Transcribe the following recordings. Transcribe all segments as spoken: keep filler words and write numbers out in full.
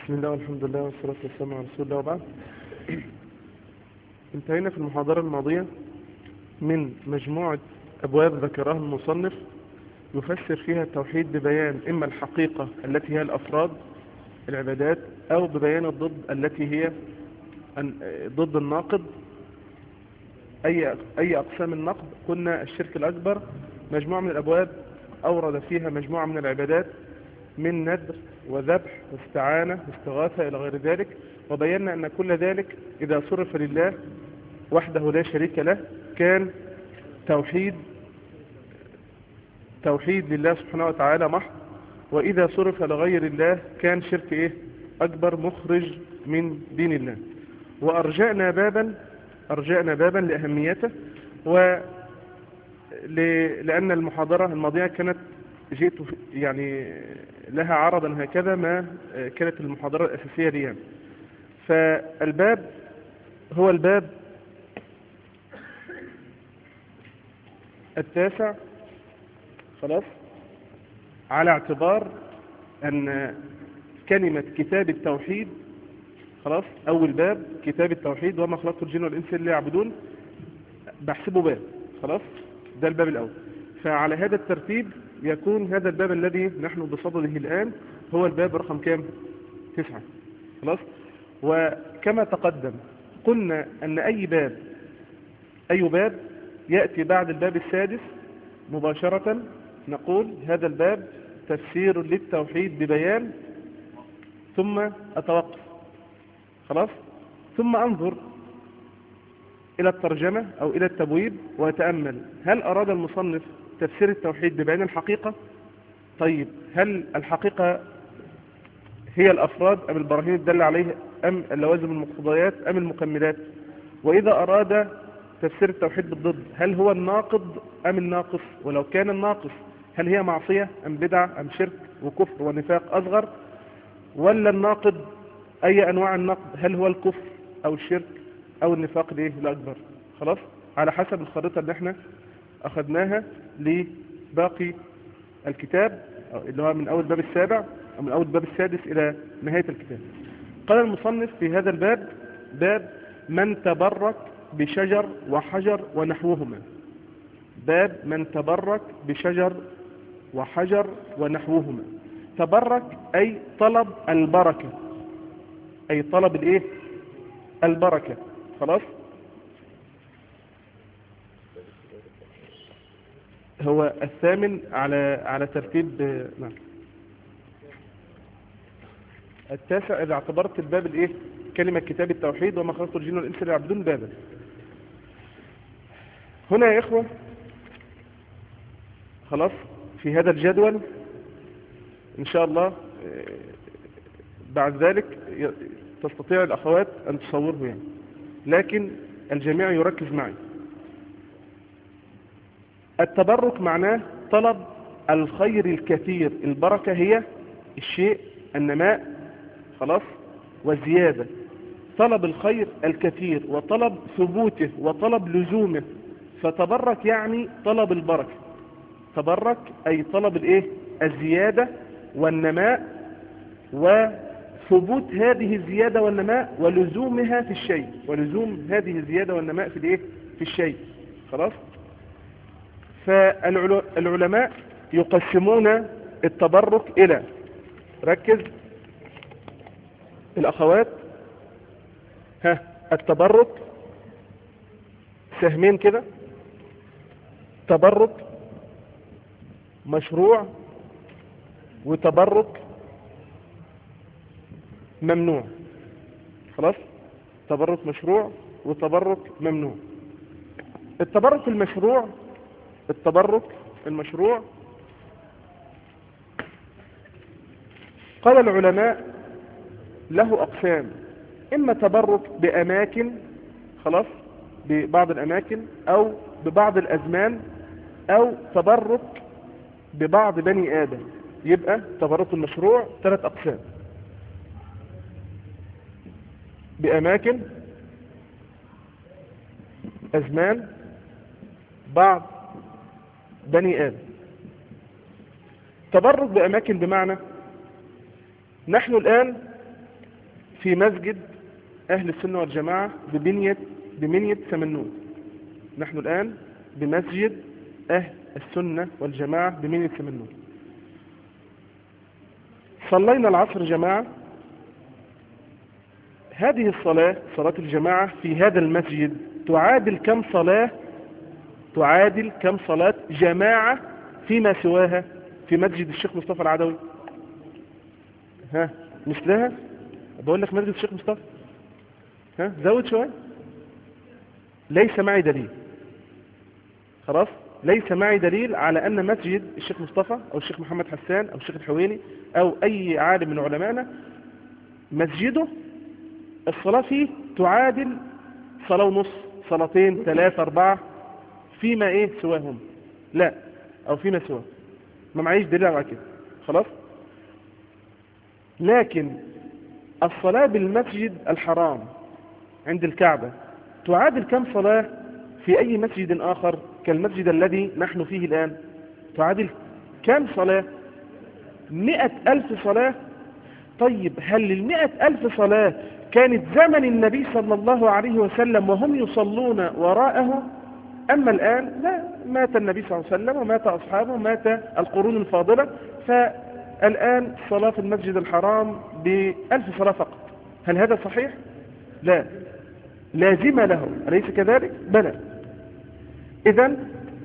بسم الله والحمد لله والصلاة والسلام على رسول الله وبعد. انتهينا في المحاضرة الماضية من مجموعة أبواب ذكرها المصنف يفسر فيها التوحيد ببيان إما الحقيقة التي هي الأفراد العبادات، أو ببيان الضد التي هي ضد الناقض. أي أي أقسام النقد؟ قلنا الشرك الأكبر مجموعة من الأبواب أورد فيها مجموعة من العبادات من ندر وذبح واستعانة واستغاثة إلى غير ذلك، وبينا أن كل ذلك إذا صرف لله وحده لا شريك له كان توحيد توحيد لله سبحانه وتعالى محض، وإذا صرف لغير الله كان شرك إيه؟ أكبر مخرج من دين الله. وأرجعنا بابا أرجعنا بابا لأهميته، و لأن المحاضرة الماضية كانت جئت يعني لها عرضا هكذا ما كانت المحاضرة الأساسية لي يعني. فالباب هو الباب التاسع، خلاص، على اعتبار أن كلمة كتاب التوحيد، خلاص، أول باب كتاب التوحيد وما خلقت الجن والإنس إلا يعبدون، بحسبه باب، خلاص، ده الباب الأول. فعلى هذا الترتيب يكون هذا الباب الذي نحن بصدده الآن هو الباب رقم كام؟ تسعة، خلاص. وكما تقدم قلنا أن أي باب أي باب يأتي بعد الباب السادس مباشرة نقول هذا الباب تفسير للتوحيد ببيان، ثم أتوقف، خلاص، ثم أنظر إلى الترجمة أو إلى التبويب وأتأمل هل أراد المصنف تفسير التوحيد ببيان الحقيقة؟ طيب هل الحقيقة هي الأفراد أم البراهين الدالة عليه أم اللوازم المقتضيات أم المكملات؟ وإذا أراد تفسير التوحيد بالضد هل هو الناقض أم الناقص؟ ولو كان الناقص هل هي معصية أم بدعة أم شرك وكفر ونفاق أصغر؟ ولا الناقض أي أنواع النقد، هل هو الكفر أو الشرك أو النفاق ليه الأكبر؟ خلاص، على حسب الخريطة اللي احنا أخذناها لباقي الكتاب اللي هو من أول باب السابع أو من أول باب السادس إلى نهاية الكتاب. قال المصنف في هذا الباب باب من تبرك بشجر وحجر ونحوهما. باب من تبرك بشجر وحجر ونحوهما. تبرك أي طلب البركة، أي طلب الإيه؟ البركة، خلاص. هو الثامن على على ترتيب، نعم، التاسع إذا اعتبرت الباب الإيه؟ كلمة كتاب التوحيد وما خلقت الجن والإنس إلا يعبدون بابا. هنا يا إخوة، خلاص، في هذا الجدول إن شاء الله بعد ذلك تستطيع الأخوات أن تصوره يعني، لكن الجميع يركز معي. التبرك معناه طلب الخير الكثير، البركة هي الشيء النماء، خلاص، والزيادة. طلب الخير الكثير وطلب ثبوته وطلب لزومه، فتبرك يعني طلب البركة. تبرك أي طلب الايه؟ الزيادة والنماء وثبوت هذه الزيادة والنماء ولزومها في الشيء، ولزوم هذه الزيادة والنماء في الايه؟ في الشيء، خلاص. فالعلماء يقسمون التبرك إلى، ركز الأخوات، ها، التبرك سهمين كده: تبرك مشروع وتبرك ممنوع، خلاص. تبرك مشروع وتبرك ممنوع. التبرك المشروع التبرك المشروع قال العلماء له أقسام: إما تبرك بأماكن، خلاص، ببعض الأماكن، أو ببعض الأزمان، أو تبرك ببعض بني آدم. يبقى تبرك المشروع ثلاث أقسام: بأماكن، أزمان، بعض بني آدم. تبرك بأماكن بمعنى نحن الآن في مسجد أهل السنة والجماعة ببنية بمنية سمنود. نحن الآن بمسجد أهل السنة والجماعة بمنية سمنود. صلينا العصر جماعة. هذه الصلاة صلاة الجماعة في هذا المسجد تعادل كم صلاة تعادل كم صلاة جماعة فيما سواها في مسجد الشيخ مصطفى العدوي؟ ها مثلها؟ بقول لك مسجد الشيخ مصطفى. ها زود شوية. ليس معي دليل. خلاص ليس معي دليل على أن مسجد الشيخ مصطفى أو الشيخ محمد حسان أو الشيخ الحويني أو أي عالم من علمائنا مسجده الصلاة فيه تعادل صلاة ونص، صلاتين، ثلاثة، أربعة فيما إيه سواهم. لا، أو فيما سواه. ما معيش دليل على كده. خلاص. لكن الصلاة بالمسجد الحرام عند الكعبة تعادل كم صلاة في أي مسجد آخر كالمسجد الذي نحن فيه الآن؟ تعادل كم صلاة؟ مئة ألف صلاة. طيب هل المئة ألف صلاة كانت زمن النبي صلى الله عليه وسلم وهم يصلون وراءه؟ أما الآن لا، مات النبي صلى الله عليه وسلم ومات أصحابه ومات القرون الفاضلة، فالآن الصلاة في المسجد الحرام بألف صلاة فقط. هل هذا صحيح؟ لا، لازم له، أليس كذلك؟ بلى. إذن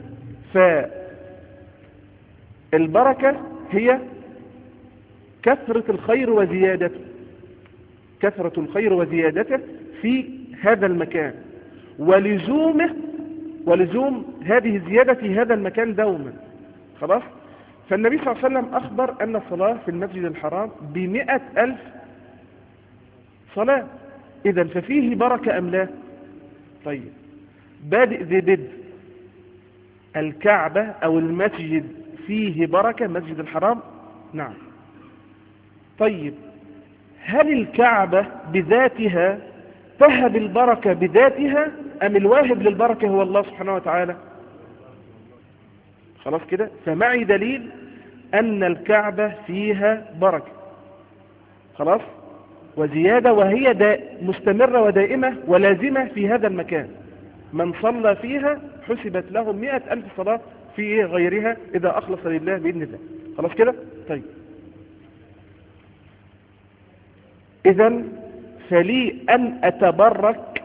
فالبركة هي كثرة الخير وزيادته، كثرة الخير وزيادته في هذا المكان ولزومه ولزوم هذه الزيادة في هذا المكان دوما. خلاص. فالنبي صلى الله عليه وسلم أخبر أن الصلاة في المسجد الحرام بمئة ألف صلاة. إذن ففيه بركة أم لا؟ طيب بادئ ذي بدء الكعبة أو المسجد فيه بركة، مسجد الحرام؟ نعم. طيب هل الكعبة بذاتها تهب البركة بذاتها أم الواهب للبركة هو الله سبحانه وتعالى؟ خلاص كده. فمعي دليل أن الكعبة فيها بركة. خلاص. وزيادة، وهي دا مستمرة ودائمة ولازمة في هذا المكان. من صلى فيها حسبت له مئة ألف صلاة في غيرها إذا أخلص لله بإذن الله. خلاص كده. طيب إذن فلي أن أتبرك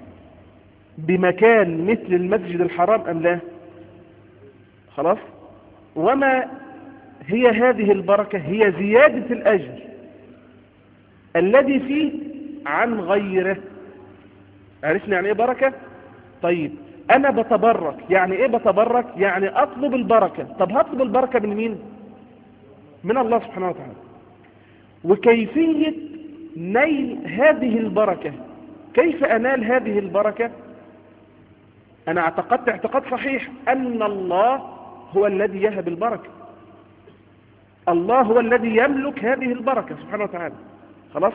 بمكان مثل المسجد الحرام أم لا؟ خلاص. وما هي هذه البركة؟ هي زيادة الأجر الذي فيه عن غيره. عرفنا يعني إيه بركة؟ طيب أنا بتبرك، يعني إيه بتبرك؟ يعني أطلب البركة. طب هطلب البركة من مين؟ من الله سبحانه وتعالى. وكيفية نيل هذه البركة، كيف أنال هذه البركة؟ أنا اعتقدت اعتقاد صحيح أن الله هو الذي يهب البركة، الله هو الذي يملك هذه البركة سبحانه وتعالى. خلاص.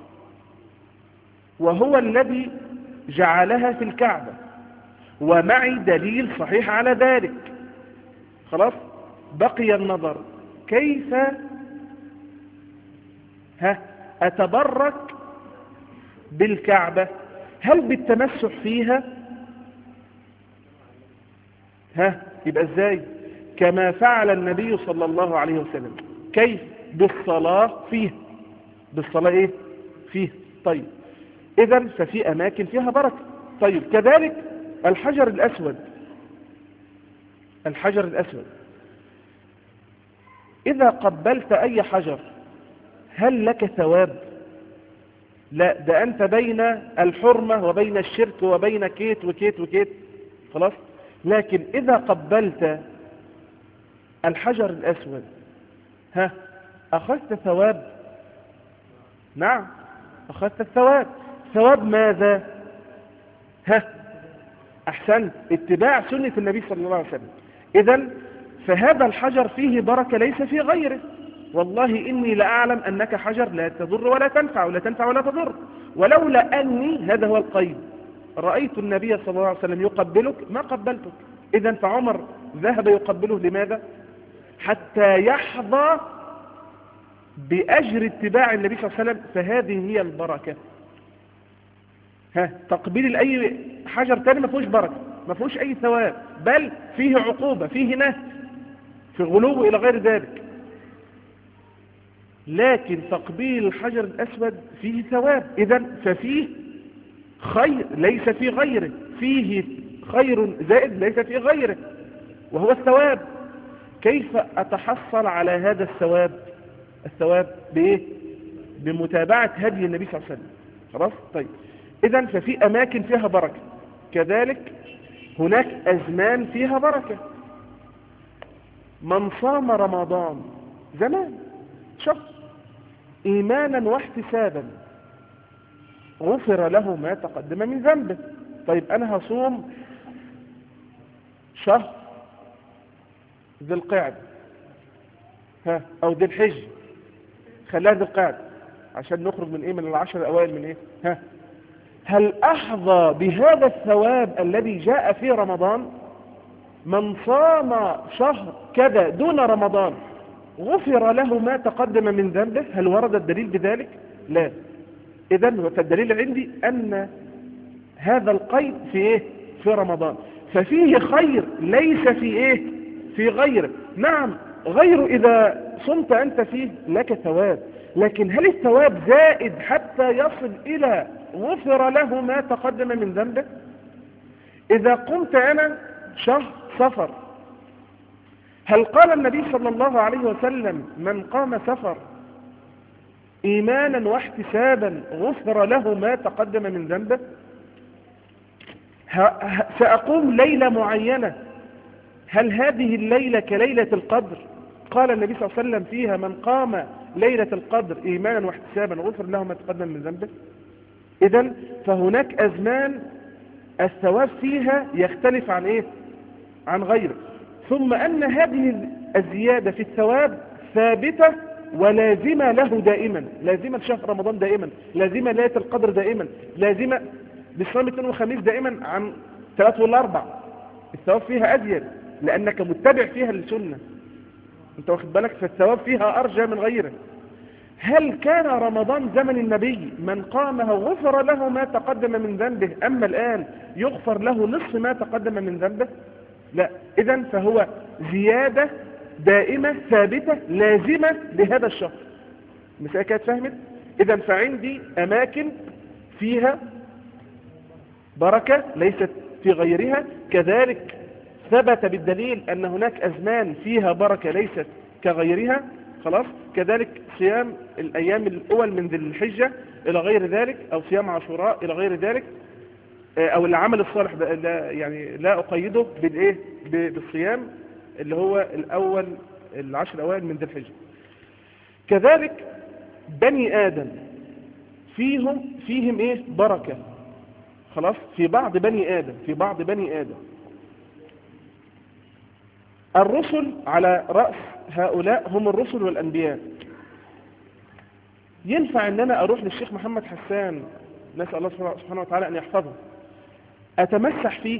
وهو الذي جعلها في الكعبة، ومعي دليل صحيح على ذلك. خلاص. بقي النظر كيف ها أتبرك بالكعبة. هل بالتمسح فيها؟ ها يبقى ازاي؟ كما فعل النبي صلى الله عليه وسلم. كيف؟ بالصلاة فيها. بالصلاة ايه فيها. طيب اذا ففي اماكن فيها بركة. طيب كذلك الحجر الاسود، الحجر الاسود اذا قبلت اي حجر هل لك ثواب؟ لا، ده أنت بين الحرمة وبين الشرك وبين كيت وكيت وكيت. خلاص. لكن إذا قبلت الحجر الأسود ها أخذت ثواب. نعم أخذت الثواب. ثواب ماذا؟ ها أحسنت، اتباع سنة النبي صلى الله عليه وسلم. إذن فهذا الحجر فيه بركة ليس في غيره. والله إني لأعلم أنك حجر لا تضر ولا تنفع، ولا تنفع ولا تضر. ولولا أني، هذا هو القيد، رأيت النبي صلى الله عليه وسلم يقبلك ما قبلتك. إذن فعمر ذهب يقبله لماذا؟ حتى يحظى بأجر اتباع النبي صلى الله عليه وسلم، فهذه هي البركة. ها تقبيل أي حجر تاني ما فيهوش بركة، ما فيهوش أي ثواب، بل فيه عقوبة، فيه نهي، في غلو إلى غير ذلك. لكن تقبيل الحجر الأسود فيه ثواب، إذن ففيه خير ليس في غيره، فيه خير زائد ليس في غيره وهو الثواب. كيف أتحصل على هذا الثواب؟ الثواب بإيه؟ بمتابعة هدي النبي صلى الله عليه وسلم. خلاص؟ طيب إذن ففي أماكن فيها بركة، كذلك هناك أزمان فيها بركة. من صام رمضان زمان شهر إيمانا واحتسابا غفر له ما تقدم من ذنبه. طيب أنا هصوم شهر ذي القعدة ها أو ذي الحج، خلاها ذي القعدة عشان نخرج من إيه؟ من العشر الأوائل من إيه؟ ها هل أحظى بهذا الثواب الذي جاء في رمضان؟ من صام شهر كذا دون رمضان غفر له ما تقدم من ذنبه. هل ورد الدليل بذلك؟ لا. إذن فالدليل عندي أن هذا القيد في إيه؟ في رمضان، ففيه خير ليس في إيه؟ في غيره. نعم غيره إذا صمت أنت فيه لك ثواب، لكن هل الثواب زائد حتى يصل إلى غفر له ما تقدم من ذنبه؟ إذا قمت أنا شهر سفر، هل قال النبي صلى الله عليه وسلم من قام سفر إيمانا واحتسابا غفر له ما تقدم من ذنبه؟ سأقوم ليلة معينة، هل هذه الليلة كليلة القدر؟ قال النبي صلى الله عليه وسلم فيها من قام ليلة القدر إيمانا واحتسابا غفر له ما تقدم من ذنبه. إذن فهناك أزمان الثواب فيها يختلف عن إيه؟ عن غيره. ثم أن هذه الزيادة في الثواب ثابتة ولازمة له دائما، لازمة شهر رمضان دائما، لازمة ليلة القدر دائما، لازمة بصيام الاثنين والخميس دائما عن ثلاث والاربع. الثواب فيها أزيد لأنك متبع فيها للسنة، انت واخد بالك، فالثواب فيها أرجى من غيره. هل كان رمضان زمن النبي من قامه غفر له ما تقدم من ذنبه، أما الآن يغفر له نصف ما تقدم من ذنبه؟ لا. إذن فهو زيادة دائمة ثابتة لازمة لهذا الشهر. المسألة كانت فهمت؟ إذن فعندي أماكن فيها بركة ليست في غيرها، كذلك ثبت بالدليل أن هناك أزمان فيها بركة ليست كغيرها. خلاص؟ كذلك صيام الأيام الأول من ذي الحجة إلى غير ذلك، أو صيام عاشوراء إلى غير ذلك، أو العمل الصالح لا يعني لا أقيده بالإيه؟ بالصيام اللي هو الأول العشر الأوائل من ذي الحجة. كذلك بني آدم فيهم فيهم إيه؟ بركة. خلاص؟ في بعض بني آدم في بعض بني آدم الرسل على رأس هؤلاء هم الرسل والأنبياء. ينفع أن أنا أروح للشيخ محمد حسان، نسأل الله سبحانه وتعالى أن يحفظه، أتمسح فيه؟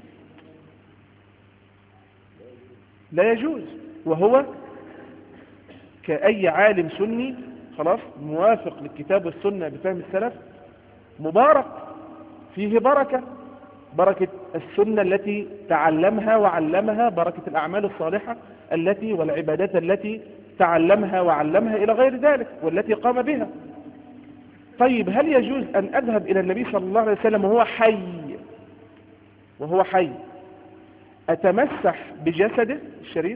لا يجوز، وهو كأي عالم سني خلاص موافق للكتاب والسنة بفهم السلف مبارك، فيه بركة، بركة السنة التي تعلمها وعلمها، بركة الأعمال الصالحة التي والعبادات التي تعلمها وعلمها إلى غير ذلك والتي قام بها. طيب هل يجوز أن أذهب إلى النبي صلى الله عليه وسلم وهو حي وهو حي أتمسح بجسده الشريف؟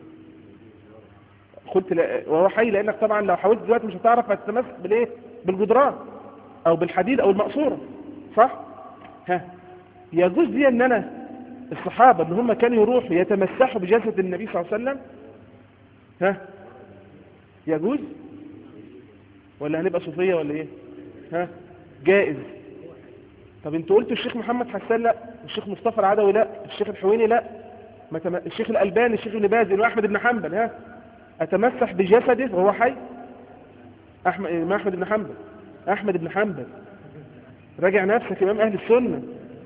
قلت لا وهو حي، لأنك طبعا لو حاولت دلوقتي مش هتعرف هتتمسح بالإيه؟ بالجدران أو بالحديد أو المقصورة، صح؟ ها يجوز دي أن أنا الصحابة اللي هم كانوا يروحوا يتمسحوا بجسد النبي صلى الله عليه وسلم؟ ها يجوز ولا هنبقى صوفية ولا ايه؟ ها جائز. طب انتوا قلتوا الشيخ محمد حسان لا، الشيخ مصطفى العدوي لا، الشيخ الحويني لا، ما تم... الشيخ الألباني، الشيخ ابن باز، واحمد بن حنبل، ها اتمسح بجسده وهو حي؟ احمد ما احمد بن حنبل احمد بن حنبل راجع نفسك امام اهل السنة.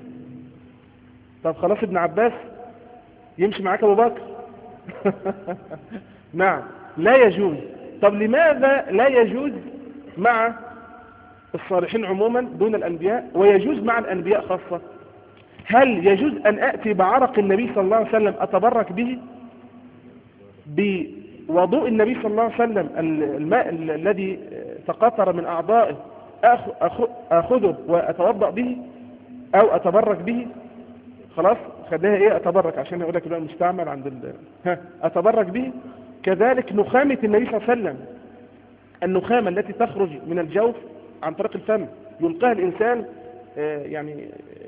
طب خلاص ابن عباس يمشي معاك ابو بكر. نعم لا يجوز طب لماذا لا يجوز مع الصالحين عموما دون الأنبياء ويجوز مع الأنبياء خاصة؟ هل يجوز أن أأتي بعرق النبي صلى الله عليه وسلم أتبرك به، بوضوء النبي صلى الله عليه وسلم الماء الذي تقطر من أعضائه أخذه وأتوضأ به أو أتبرك به؟ خلاص خدها إيه أتبرك عشان يقول لك المستعمل عند ال... ها أتبرك به. كذلك نخامة النبي صلى الله عليه وسلم، النخامة التي تخرج من الجوف عن طريق الفم يلقاها الإنسان يعني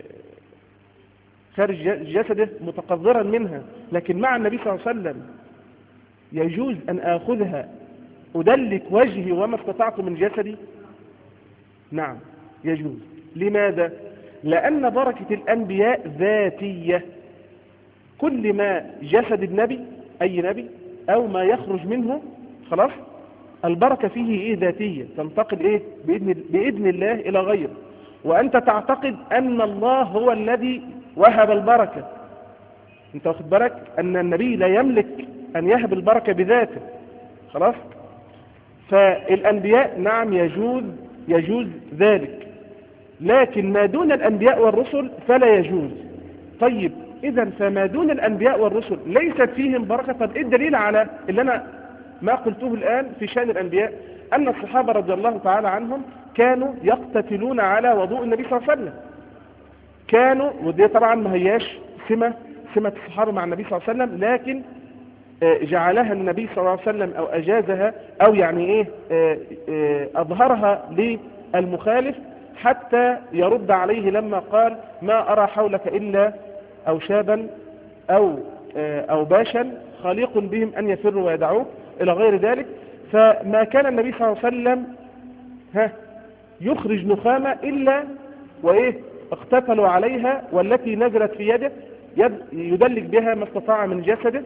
خارج جسده متقذرا منها، لكن مع النبي صلى الله عليه وسلم يجوز أن آخذها أدلك وجهي وما استطعت من جسدي؟ نعم يجوز. لماذا؟ لأن بركة الأنبياء ذاتية، كل ما جسد النبي أي نبي أو ما يخرج منه خلاص البركة فيه إيه ذاتية تنتقل إيه بإذن, بإذن الله إلى غيره. وأنت تعتقد أن الله هو الذي وهب البركة، أنت واخد بالك أن النبي لا يملك أن يهب البركة بذاته خلاص. فالأنبياء نعم يجوز يجوز ذلك، لكن ما دون الأنبياء والرسل فلا يجوز. طيب إذا فما دون الأنبياء والرسل ليست فيهم بركة. طب إيه الدليل على اللي أنا ما قلته الآن في شأن الأنبياء؟ أن الصحابة رضي الله تعالى عنهم كانوا يقتتلون على وضوء النبي صلى الله عليه وسلم، كانوا، ودي طبعا ما هياش سمة سمة الصحابة مع النبي صلى الله عليه وسلم، لكن جعلها النبي صلى الله عليه وسلم أو أجازها أو يعني إيه أظهرها للمخالف حتى يرد عليه لما قال ما أرى حولك إلا أو شابا أو أو باشا خليق بهم أن يفروا ويدعوك إلى غير ذلك. فما كان النبي صلى الله عليه وسلم ها يخرج نخامة إلا وإيه اقتتلوا عليها، والتي نزلت في يده يد يدلك بها ما استطاع من جسده.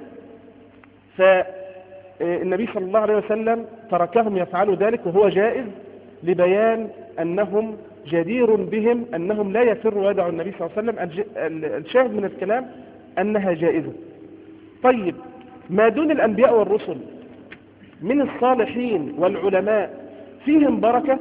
فالنبي صلى الله عليه وسلم تركهم يفعلوا ذلك وهو جائز، لبيان أنهم جدير بهم أنهم لا يفروا ويدعوا النبي صلى الله عليه وسلم. الشاهد من الكلام أنها جائزة. طيب ما دون الأنبياء والرسل من الصالحين والعلماء فيهم بركة؟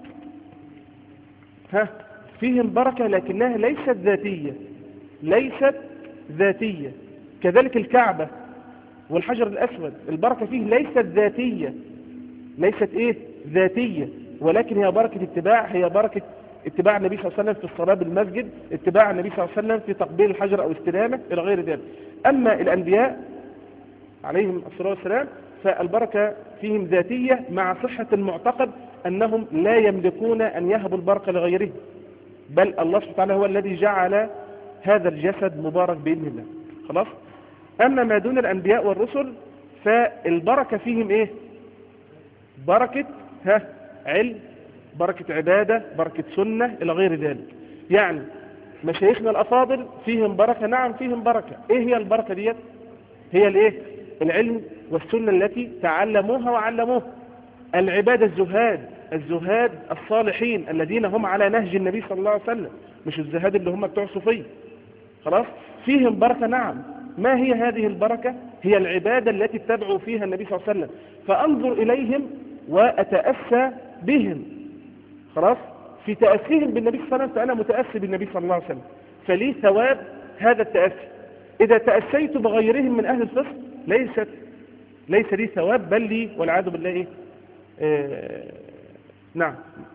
ها فيهم بركة لكنها ليست ذاتية، ليست ذاتية. كذلك الكعبة والحجر الأسود البركة فيه ليست ذاتية، ليست إيه ذاتية، ولكن هي بركة اتباع، هي بركة اتباع النبي صلى الله عليه وسلم في الصلاة بالمسجد، اتباع النبي صلى الله عليه وسلم في تقبيل الحجر أو استلامه إلى غير ذلك. أما الأنبياء عليهم الصلاة والسلام فالبركة فيهم ذاتية مع صحة المعتقد أنهم لا يملكون أن يهبوا البركة لغيره، بل الله سبحانه وتعالى هو الذي جعل هذا الجسد مبارك بإذن الله خلاص. أما ما دون الأنبياء والرسل فالبركة فيهم إيه؟ بركة ها علم، بركة عبادة، بركة سنة إلى غير ذلك. يعني مشايخنا الأفاضل فيهم بركة، نعم فيهم بركة. إيه هي البركة ديت؟ هي الإيه؟ العلم والسنة التي تعلموها وعلموها. العبادة الزهاد، الزهاد الصالحين الذين هم على نهج النبي صلى الله عليه وسلم، مش الزهاد اللي هم بتوع صوفية خلاص. فيهم بركة نعم. ما هي هذه البركة؟ هي العبادة التي تدعو فيها النبي صلى الله عليه وسلم، فأنظر إليهم وأتأسى بهم خلاص. في تأسيهم بالنبي صلى الله عليه وسلم فأنا متأسي بالنبي صلى الله عليه وسلم، فلي ثواب هذا التأسي. إذا تأسيت بغيرهم من أهل الفسق ليست ليس لي ثواب، بل لي والعياذ بالله إيه؟ آه نعم.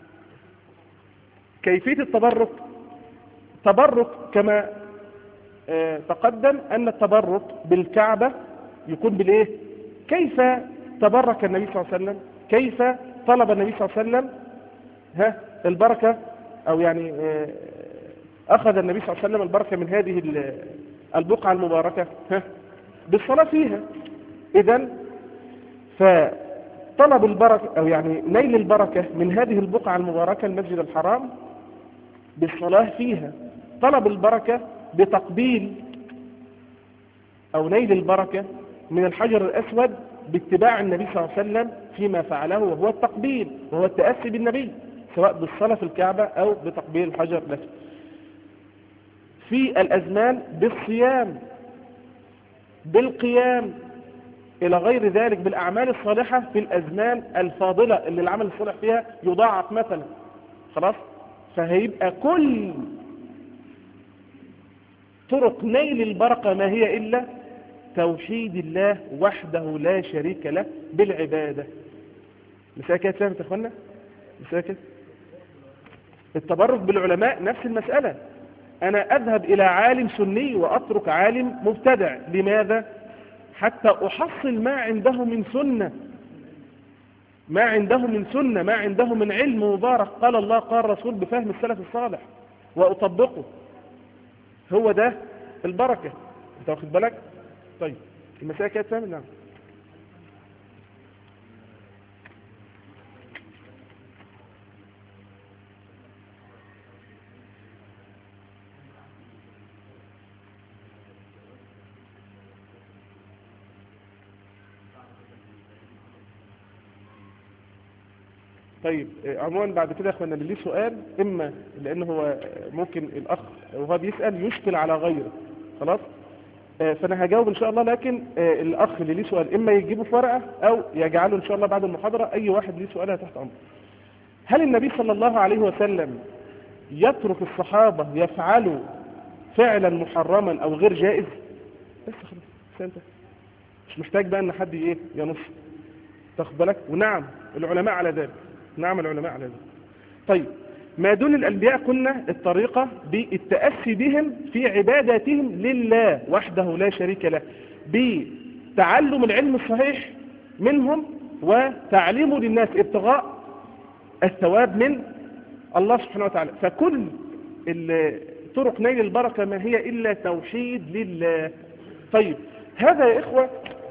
كيفية التبرك؟ تبرك كما آه تقدم أن التبرك بالكعبة يكون بالإيه؟ كيف تبرك النبي صلى الله عليه وسلم؟ كيف طلب النبي صلى الله عليه وسلم ها البركة، أو يعني آه أخذ النبي صلى الله عليه وسلم البركة من هذه البقعة المباركة؟ ها بالصلاة فيها. إذن فطلب البركة أو يعني نيل البركة من هذه البقعة المباركة المسجد الحرام بالصلاة فيها. طلب البركة بتقبيل أو نيل البركة من الحجر الأسود باتباع النبي صلى الله عليه وسلم فيما فعله وهو التقبيل وهو التأسي بالنبي، سواء بالصلاة في الكعبة أو بتقبيل الحجر الأسود. في الأزمان بالصيام، بالقيام إلى غير ذلك بالأعمال الصالحة في الأزمان الفاضلة اللي العمل الصالح فيها يضاعف مثلا. خلاص، فهيبقى كل طرق نيل البركة ما هي إلا توحيد الله وحده لا شريك له بالعبادة. مسألة كده فهمت يا اخوانا؟ مسألة كده. التبرك بالعلماء نفس المسألة. أنا أذهب إلى عالم سني وأترك عالم مبتدع. لماذا؟ حتى أحصل ما عنده من سنة، ما عنده من سنة، ما عنده من علم مبارك قال الله قال رسول بفهم السلف الصالح وأطبقه. هو ده البركة. انت واخد بالك؟ طيب المسألة كده تفهم؟ نعم. طيب عموما بعد كده يا اخوانا اللي ليه سؤال، اما لان هو ممكن الاخ وهو بيسأل يشكل على غيره، خلاص، فانا هجاوب ان شاء الله، لكن الاخ اللي ليه سؤال اما يجيبه في ورقه او يجعله ان شاء الله بعد المحاضره. اي واحد ليه سؤال تحت امره. هل النبي صلى الله عليه وسلم يترك الصحابه يفعلوا فعلا محرما او غير جائز؟ بس خلاص انت مش محتاج بقى ان حد ايه ينص، تاخد بالك. ونعم العلماء على ذلك، نعم العلماء على ذلك. طيب ما دون الأنبياء قلنا الطريقة بالتأسي بهم في عباداتهم لله وحده لا شريك له، بتعلم العلم الصحيح منهم وتعليمه للناس ابتغاء الثواب من الله سبحانه وتعالى. فكل طرق نيل البركة ما هي إلا توحيد لله. طيب هذا يا إخوة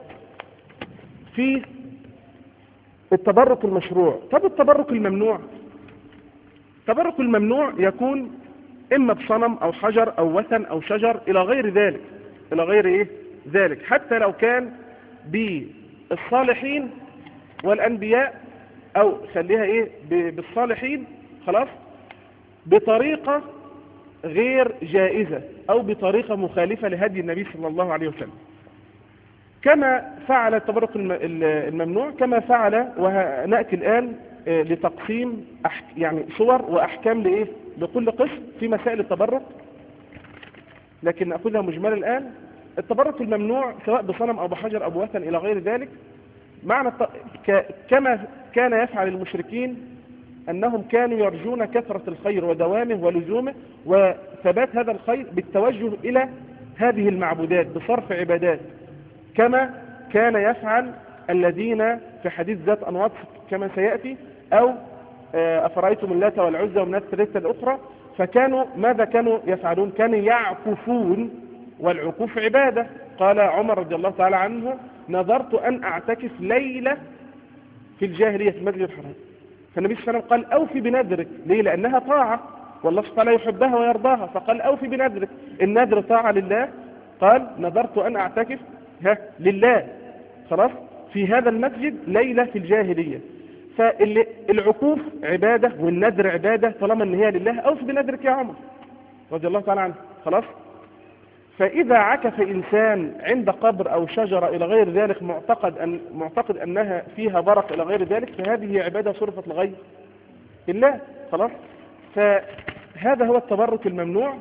في التبرك المشروع. طب التبرك الممنوع، التبرك الممنوع يكون إما بصنم أو حجر أو وثن أو شجر إلى غير ذلك، إلى غير إيه ذلك، حتى لو كان بالصالحين والأنبياء، أو خليها إيه بالصالحين، خلاص، بطريقة غير جائزة أو بطريقة مخالفة لهدي النبي صلى الله عليه وسلم، كما فعل التبرك الممنوع، كما فعل. ونأتي الآن لتقسيم يعني صور وأحكام لإيه لكل قسم في مسائل التبرك، لكن نأخذها مجمل الآن. التبرك الممنوع سواء بصنم أو بحجر أو بوثن إلى غير ذلك، معنى الت... ك... كما كان يفعل المشركين، أنهم كانوا يرجون كثرة الخير ودوامه ولزومه وثبات هذا الخير بالتوجه إلى هذه المعبودات بصرف عبادات، كما كان يفعل الذين في حديث ذات أنواط كما سيأتي، أو أفرأيتم اللات والعزى ومنات الثلاثة الأخرى. فكانوا ماذا كانوا يفعلون؟ كانوا يعكفون، والعكوف عبادة. قال عمر رضي الله تعالى عنه: نظرت أن أعتكف ليلة في الجاهلية في المسجد الحرام. فالنبي صلى الله عليه وسلم قال: أوفي بنذرك. ليه؟ لأنها طاعة والله سبحانه وتعالى يحبها ويرضاها، فقال: أوفي بنذرك. النذر طاعة لله. قال: نذرت أن أعتكف ها لله، خلاص، في هذا المسجد ليلة في الجاهلية. فالعكوف عبادة والنذر عبادة طالما ان هي لله. أوفي بنذرك يا عمر رضي الله تعالى عنه، خلاص. فإذا عكف إنسان عند قبر أو شجرة إلى غير ذلك معتقد أن معتقد أنها فيها بركة إلى غير ذلك، فهذه عبادة صرفت لغير الله، خلاص. فهذا هو التبرك الممنوع.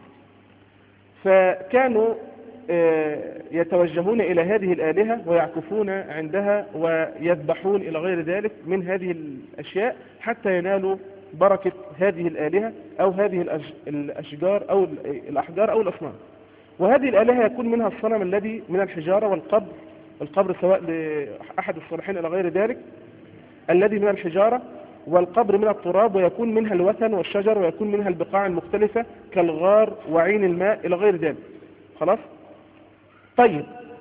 فكانوا يتوجهون إلى هذه الآلهة ويعكفون عندها ويذبحون إلى غير ذلك من هذه الأشياء حتى ينالوا بركة هذه الآلهة أو هذه الأشجار أو الأحجار أو الأصنام. وهذه الآلهة يكون منها الصنم الذي من الحجارة، والقبر، القبر سواء لأحد الصالحين إلى غير ذلك الذي من الحجارة، والقبر من التراب، ويكون منها الوثن والشجر، ويكون منها البقاع المختلفة كالغار وعين الماء إلى غير ذلك، خلاص. طيب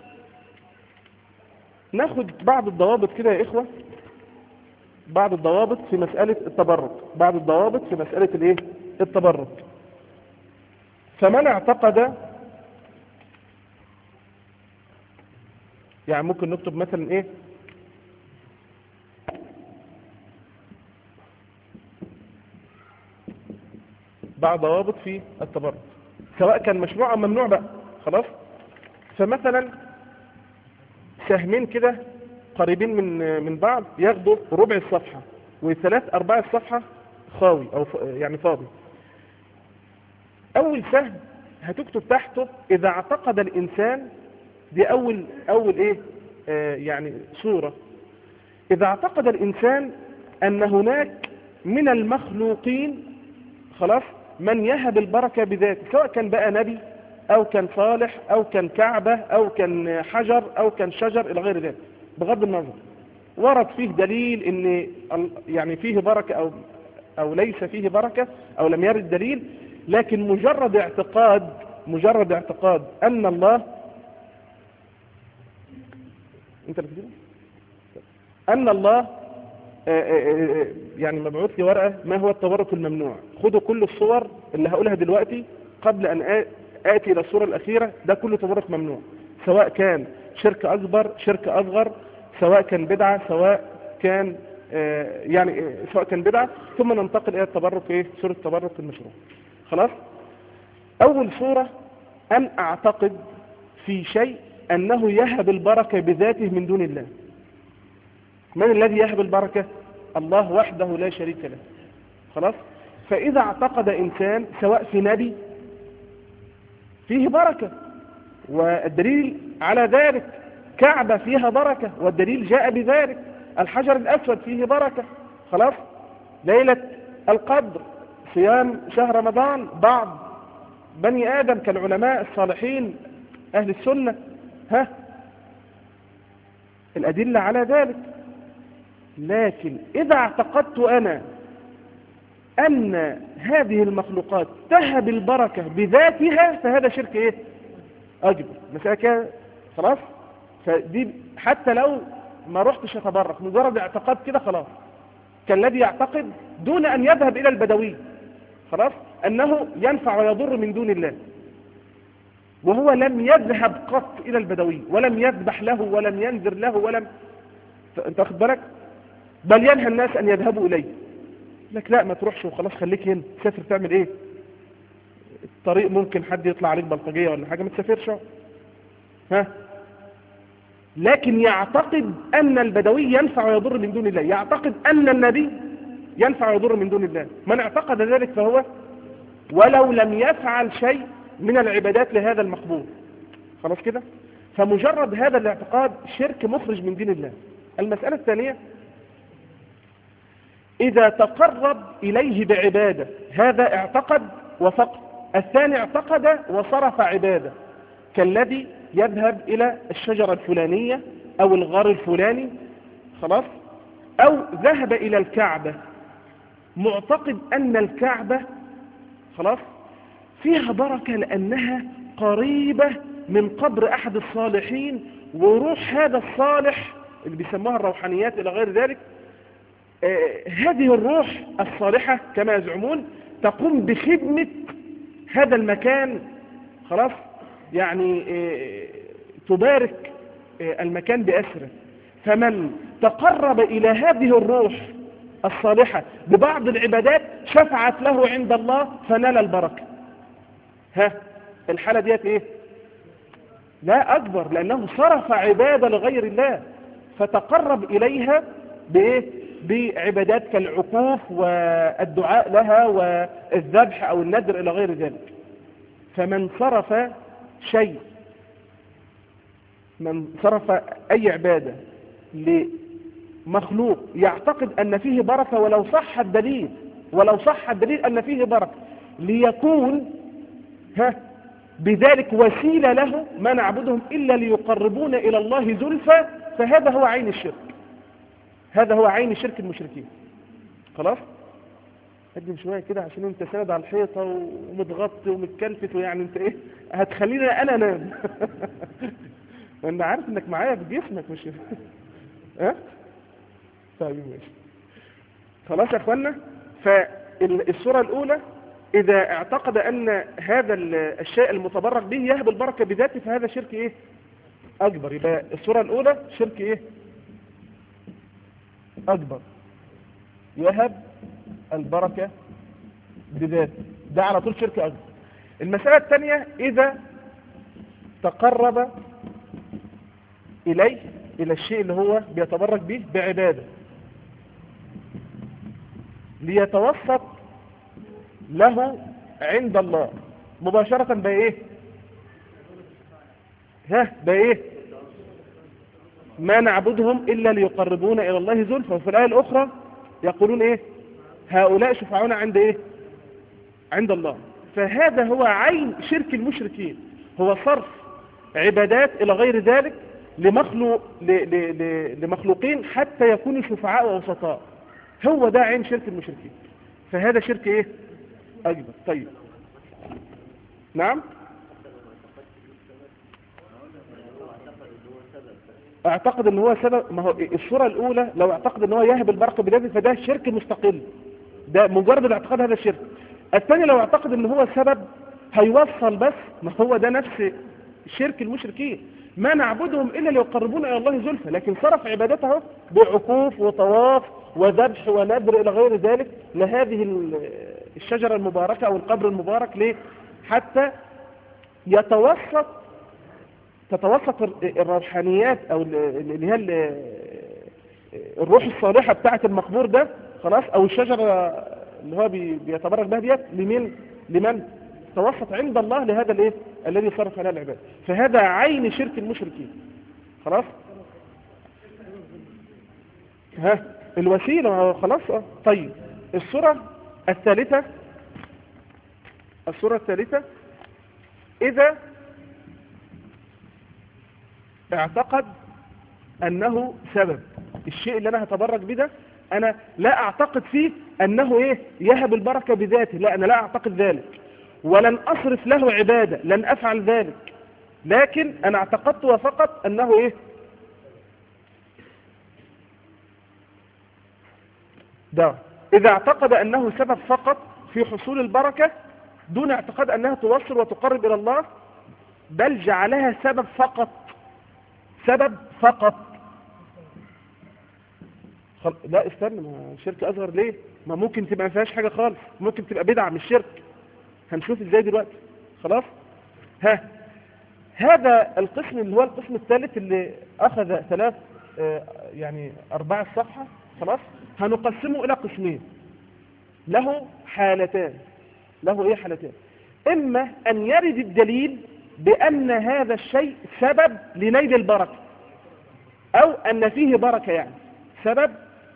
ناخد بعض الضوابط كده يا إخوة، بعض الضوابط في مسألة التبرك، بعض الضوابط في مسألة الايه التبرك. فمن اعتقد، يعني ممكن نكتب مثلا ايه بعض ضوابط في التبرك سواء كان مشروع او ممنوع بقى، خلاص. فمثلا سهمين كده قريبين من من بعض ياخدوا ربع الصفحة، وثلاث أرباع الصفحة خاوي أو يعني فاضي. أول سهم هتكتب تحته إذا اعتقد الإنسان، دي أول أول إيه آه يعني صورة. إذا اعتقد الإنسان أن هناك من المخلوقين خلاص من يهب البركة بذاته، سواء كان بقى نبي أو كان صالح أو كان كعبة أو كان حجر أو كان شجر إلى غير ذلك، بغض النظر ورد فيه دليل إن يعني فيه بركة أو أو ليس فيه بركة أو لم يرد دليل، لكن مجرد اعتقاد مجرد اعتقاد أن الله أنت بتقول أن الله يعني مبعوث لي ورقة ما هو التبرك الممنوع. خدوا كل الصور اللي هقولها دلوقتي قبل أن آتي إلى الصورة الأخيرة، ده كله تبرك ممنوع، سواء كان شرك أكبر شرك أصغر، سواء كان بدعة سواء كان يعني سواء كان بدعة. ثم ننتقل إلى التبرك إيه صورة التبرك المشروع. خلاص. أول صورة أن أعتقد في شيء أنه يهب البركة بذاته من دون الله. من الذي يهب البركة؟ الله وحده لا شريك له. خلاص. فإذا اعتقد إنسان سواء في نبي فيه بركة، والدليل على ذلك كعبة فيها بركة والدليل جاء بذلك، الحجر الأسود فيه بركة. خلاص. ليلة القدر، صيام شهر رمضان، بعض بني آدم كالعلماء الصالحين أهل السنة، ها الأدلة على ذلك. لكن إذا اعتقدت أنا أن هذه المخلوقات تهب البركة بذاتها فهذا شرك إيه أكبر. مسألة كده. خلاص. فدي حتى لو ما رحتش أتبرك، مجرد اعتقاد كده خلاص، كالذي يعتقد دون أن يذهب إلى البدوي خلاص أنه ينفع ويضر من دون الله، وهو لم يذهب قط إلى البدوي ولم يذبح له ولم ينذر له ولم أنت أخذ بالك، بل ينهى الناس أن يذهبوا إليه. لك لا ما تروحش وخلاص، خليك هنا. تسافر تعمل إيه؟ الطريق ممكن حد يطلع عليك بلطجية ولا حاجة، ما تسافرش. ها. لكن يعتقد أن البدوي ينفع ويضر من دون الله، يعتقد أن النبي ينفع ويضر من دون الله. من اعتقد ذلك فهو ولو لم يفعل شيء من العبادات لهذا المقبول. خلاص كده. فمجرد هذا الاعتقاد شرك مخرج من دين الله. المسألة الثانية إذا تقرب إليه بعبادة، هذا اعتقد وفقط. الثاني اعتقد وصرف عبادة، كالذي يذهب إلى الشجرة الفلانية أو الغار الفلاني خلاص، أو ذهب إلى الكعبة معتقد أن الكعبة خلاص فيها بركة لأنها قريبة من قبر أحد الصالحين، وروح هذا الصالح اللي بيسموها الروحانيات إلى غير ذلك، آه هذه الروح الصالحة كما يزعمون تقوم بخدمة هذا المكان خلاص، يعني آه تبارك آه المكان بأسره. فمن تقرب إلى هذه الروح الصالحة ببعض العبادات شفعت له عند الله فنال البركة. ها الحالة ديت ايه؟ لا أكبر، لأنه صرف عبادة لغير الله فتقرب إليها بإيه؟ بعبادات كالعكوف والدعاء لها والذبح أو النذر إلى غير ذلك. فمن صرف شيء من صرف أي عبادة لمخلوق يعتقد أن فيه بركة ولو صح الدليل ولو صح الدليل أن فيه بركة ليكون ها بذلك وسيلة له، ما نعبدهم إلا ليقربون إلى الله زلفى، فهذا هو عين الشرك، هذا هو عين شرك المشركين. خلاص. قدم شوية كده عشان انت سند على الحيطة ومتغطي ومتكلفت، ويعني انت ايه هتخليني انا انام وانا عارف انك معايا بجسمك مش ها. طيب ماشي. خلاص يا اخوانا. فالصورة الاولى اذا اعتقد ان هذا الشيء المتبرك به يهب البركة بذاته فهذا شرك ايه اكبر. يبقى الصورة الاولى شرك ايه اكبر، يهب البركة بذاته، ده على طول شرك اكبر. المسألة الثانية اذا تقرب اليه إلى الشيء اللي هو بيتبرك به بعبادة ليتوسط له عند الله مباشرة بإيه؟ ها بإيه؟ ما نعبدهم إلا ليقربونا إلى الله زلفى. وفي الآية الأخرى يقولون إيه؟ هؤلاء شفعاؤنا عند إيه؟ عند الله. فهذا هو عين شرك المشركين، هو صرف عبادات إلى غير ذلك لمخلوق ل... ل... ل... لمخلوقين حتى يكونوا شفعاء ووسطاء. هو ده عين شرك المشركين. فهذا شرك إيه؟ أكبر. طيب نعم، اعتقد ان هو سبب. ما هو الصورة الاولى لو اعتقد ان هو يهب البركة بذاته فده شرك مستقل، ده مجرد الاعتقاد هذا الشرك. الثاني لو اعتقد ان هو سبب هيوصل بس، ما هو ده نفس شرك المشركين، ما نعبدهم الا ليقربونا الى الله زلفى، لكن صرف عبادته بعكوف وطواف وذبح ونذر الى غير ذلك لهذه الشجرة المباركة او القبر المبارك. ليه؟ حتى يتوسط تتوسط الروحانيات او اللي هي الروح الصالحة بتاعة المقبور ده، خلاص، او الشجرة اللي هو بيتبرك بها ديت لمن لمن توسط عند الله لهذا الايه الذي صرف على العباد. فهذا عين شرك المشركين. خلاص. ها الوسيلة خلاص. طيب الصورة الثالثة الصورة الثالثة إذا اعتقد أنه سبب الشيء اللي أنا هتبرك بده، أنا لا أعتقد فيه أنه إيه يهب البركة بذاته، لا أنا لا أعتقد ذلك ولن أصرف له عبادة، لن أفعل ذلك، لكن أنا اعتقدت فقط أنه إيه ده. إذا اعتقد أنه سبب فقط في حصول البركة دون اعتقاد أنها توصل وتقرب إلى الله، بل جعلها سبب فقط، سبب فقط. خل... لا استنى، ما شرك أصغر ليه؟ ما ممكن تبقى ما فيهاش حاجة خالص، ممكن تبقى بدعة مش شرك، هنشوف ازاي دلوقتي. خلاص. ها هذا القسم اللي هو القسم الثالث اللي أخذ ثلاث آه يعني أرباع الصفحة، خلاص، هنقسمه إلى قسمين له حالتان. له إيه حالتان؟ إما أن يرد الدليل بأن هذا الشيء سبب لنيل البركة، أو أن فيه بركة، يعني سبب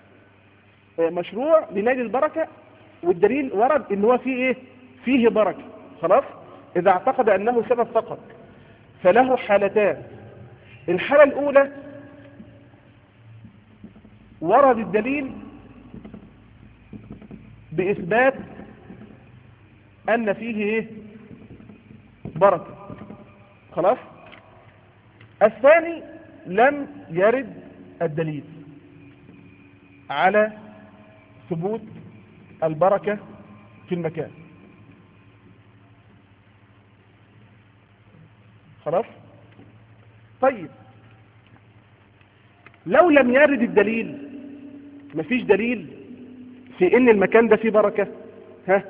مشروع لنيل البركة والدليل ورد إن هو فيه إيه؟ فيه بركة. خلاص. إذا اعتقد أنه سبب فقط فله حالتان. الحالة الأولى ورد الدليل بإثبات أن فيه إيه؟ بركة. خلاص. الثاني لم يرد الدليل على ثبوت البركة في المكان. خلاص. طيب لو لم يرد الدليل، مفيش دليل في ان المكان ده فيه بركة، ها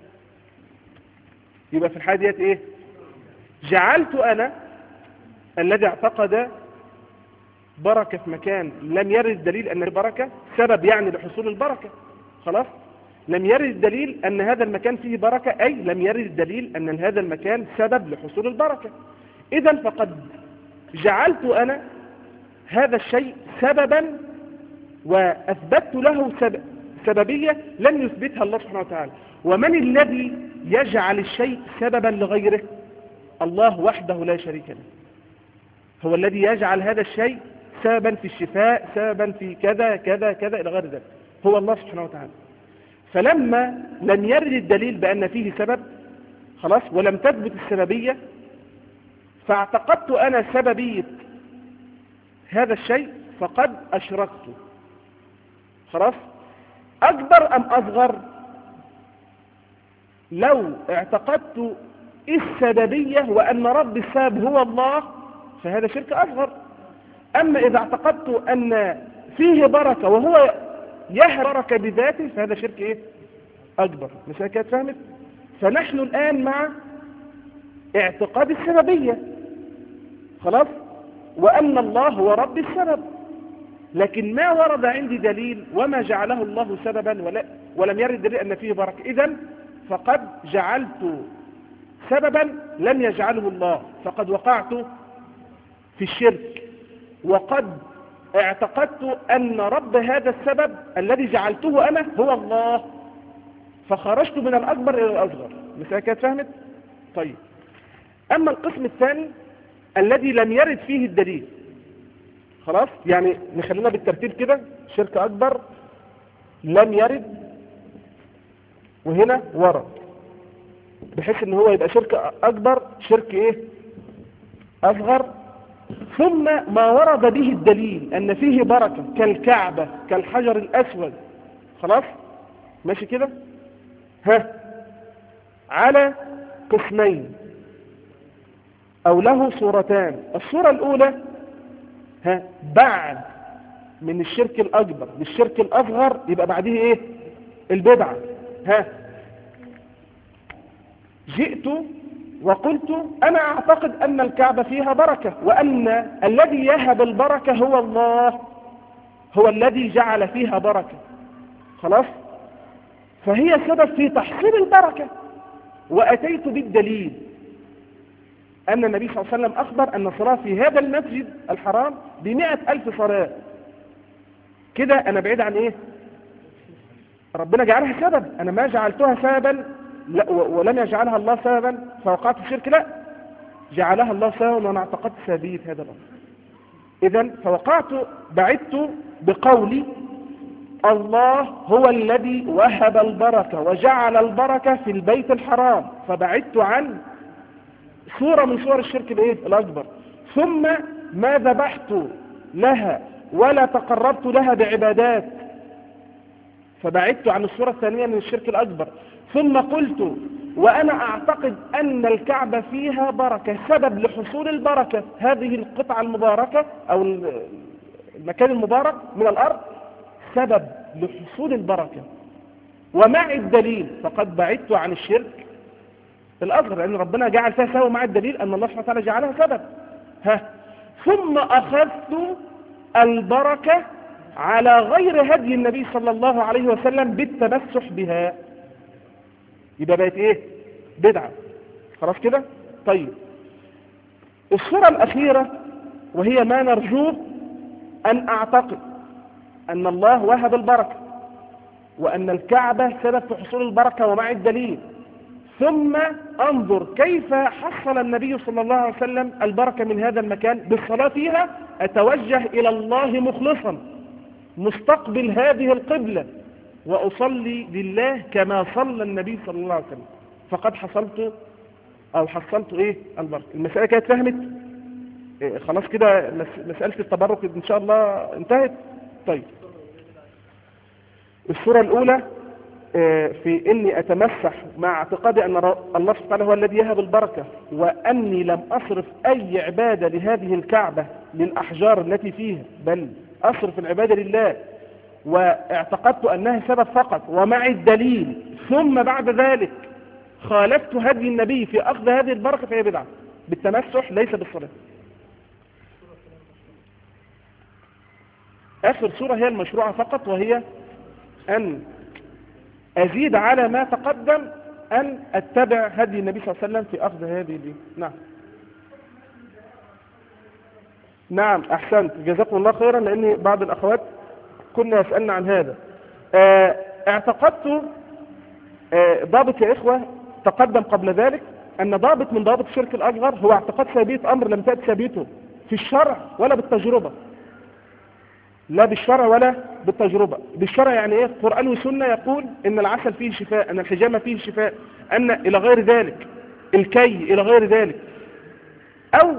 يبقى في الحالة ديت ايه؟ جعلت انا الذي اعتقد بركة في مكان لم يرد الدليل ان البركة سبب يعني لحصول البركة. خلاص. لم يرد الدليل ان هذا المكان فيه بركة، اي لم يرد الدليل ان هذا المكان سبب لحصول البركة. اذا فقد جعلت انا هذا الشيء سببا واثبتت له سبب سببية لم يثبتها الله سبحانه وتعالى. ومن الذي يجعل الشيء سببا لغيره؟ الله وحده لا شريك له، هو الذي يجعل هذا الشيء سببا في الشفاء، سببا في كذا كذا كذا إلى غير ذلك، هو الله سبحانه وتعالى. فلما لم يرد الدليل بأن فيه سبب، خلاص، ولم تثبت السببية، فاعتقدت أنا سببية هذا الشيء فقد أشركت. خلاص. أكبر أم أصغر؟ لو اعتقدت السببية وأن رب السبب هو الله فهذا شرك أصغر. أما إذا اعتقدت أن فيه بركة وهو يهب بركة بذاته فهذا شرك إيه؟ أكبر. مثلا كانت فهمت؟ فنحن الآن مع اعتقاد السببية. خلاص. وأن الله هو رب السبب. لكن ما ورد عندي دليل وما جعله الله سببا ولا ولم يرد دليل أن فيه بركة، إذن فقد جعلت سببا لم يجعله الله، فقد وقعت في الشرك، وقد اعتقدت أن رب هذا السبب الذي جعلته أنا هو الله، فخرجت من الأكبر إلى الأصغر. مثلا كانت فهمت؟ طيب، أما القسم الثاني الذي لم يرد فيه الدليل، خلاص، يعني نخلينا بالترتيب كده، شرك أكبر لم يرد وهنا ورد، بحيث ان هو يبقى شرك أكبر شرك إيه أصغر، ثم ما ورد به الدليل أن فيه بركة كالكعبة كالحجر الأسود، خلاص ماشي كده، ها، على قسمين أو له صورتان. الصورة الأولى ها بعد من الشرك الأكبر للشرك الأصغر، يبقى بعده إيه البدعة. ها جئت وقلت أنا أعتقد أن الكعبة فيها بركة، وأن الذي يهب البركة هو الله، هو الذي جعل فيها بركة، خلاص، فهي سبب في تحصيل البركة. وأتيت بالدليل أن النبي صلى الله عليه وسلم أخبر أن الصلاة في هذا المسجد الحرام بمئة ألف صلاة. كده أنا بعيد عن إيه؟ ربنا جعلها سبب، أنا ما جعلتها سببا ولم يجعلها الله سببا فوقعت في الشرك، لا، جعلها الله سببا وأنا اعتقدت سببية هذا الأمر. إذن فوقعت، بعدت بقولي الله هو الذي وهب البركة وجعل البركة في البيت الحرام، فبعدت عن صورة من صور الشرك الايه الأكبر. ثم ما ذبحت لها ولا تقربت لها بعبادات، فبعدت عن الصورة الثانية من الشرك الأكبر. ثم قلت وأنا أعتقد أن الكعبة فيها بركة، سبب لحصول البركة هذه القطعة المباركة أو المكان المبارك من الأرض، سبب لحصول البركة، ومع الدليل فقد بعدت عن الشرك الأصغر، لأن ربنا جعل فيها سبب، مع الدليل أن الله سبحانه وتعالى جعلها سبب. ها ثم أخذت البركة على غير هدي النبي صلى الله عليه وسلم بالتمسح بها، يبقى بقت إيه بدعة، خلاص كده. طيب، الصورة الأخيرة وهي ما نرجوه أن أعتقد أن الله وهب البركة وأن الكعبة سبب في حصول البركة ومع الدليل، ثم أنظر كيف حصل النبي صلى الله عليه وسلم البركة من هذا المكان بالصلاة فيها، أتوجه إلى الله مخلصا مستقبل هذه القبلة وأصلي لله كما صلى النبي صلى الله عليه وسلم، فقد حصلت أو حصلت إيه البركة. المسألة كانت فهمت؟ إيه خلاص كده مسألة التبرك إن شاء الله انتهت. طيب، الصورة الأولى في إني أتمسح مع اعتقادي أن الله سبحانه هو الذي يهب البركة، وأني لم أصرف أي عبادة لهذه الكعبة للأحجار التي فيها، بل أصرف العبادة لله، واعتقدت أنها سبب فقط ومع الدليل، ثم بعد ذلك خالفت هدي النبي في أخذ هذه البركة، فهي بدعة بالتمسح ليس بالصلاة. آخر صورة هي المشروعة فقط، وهي أن أزيد على ما تقدم أن أتبع هدي النبي صلى الله عليه وسلم في أخذ هذه دي. نعم نعم أحسنت، جزاكم الله خيرا، لأن بعض الأخوات كنا يسألنا عن هذا. اعتقدت ضابط يا إخوة تقدم قبل ذلك أن ضابط من ضابط الشرك الأصغر هو اعتقاد سببية أمر لم تأتي سببيته في الشرع ولا بالتجربة، لا بالشرع ولا بالتجربة. بالشرع يعني ايه؟ قرآن وسنة يقول ان العسل فيه شفاء، ان الحجامة فيه شفاء، ان الى غير ذلك، الكي الى غير ذلك. او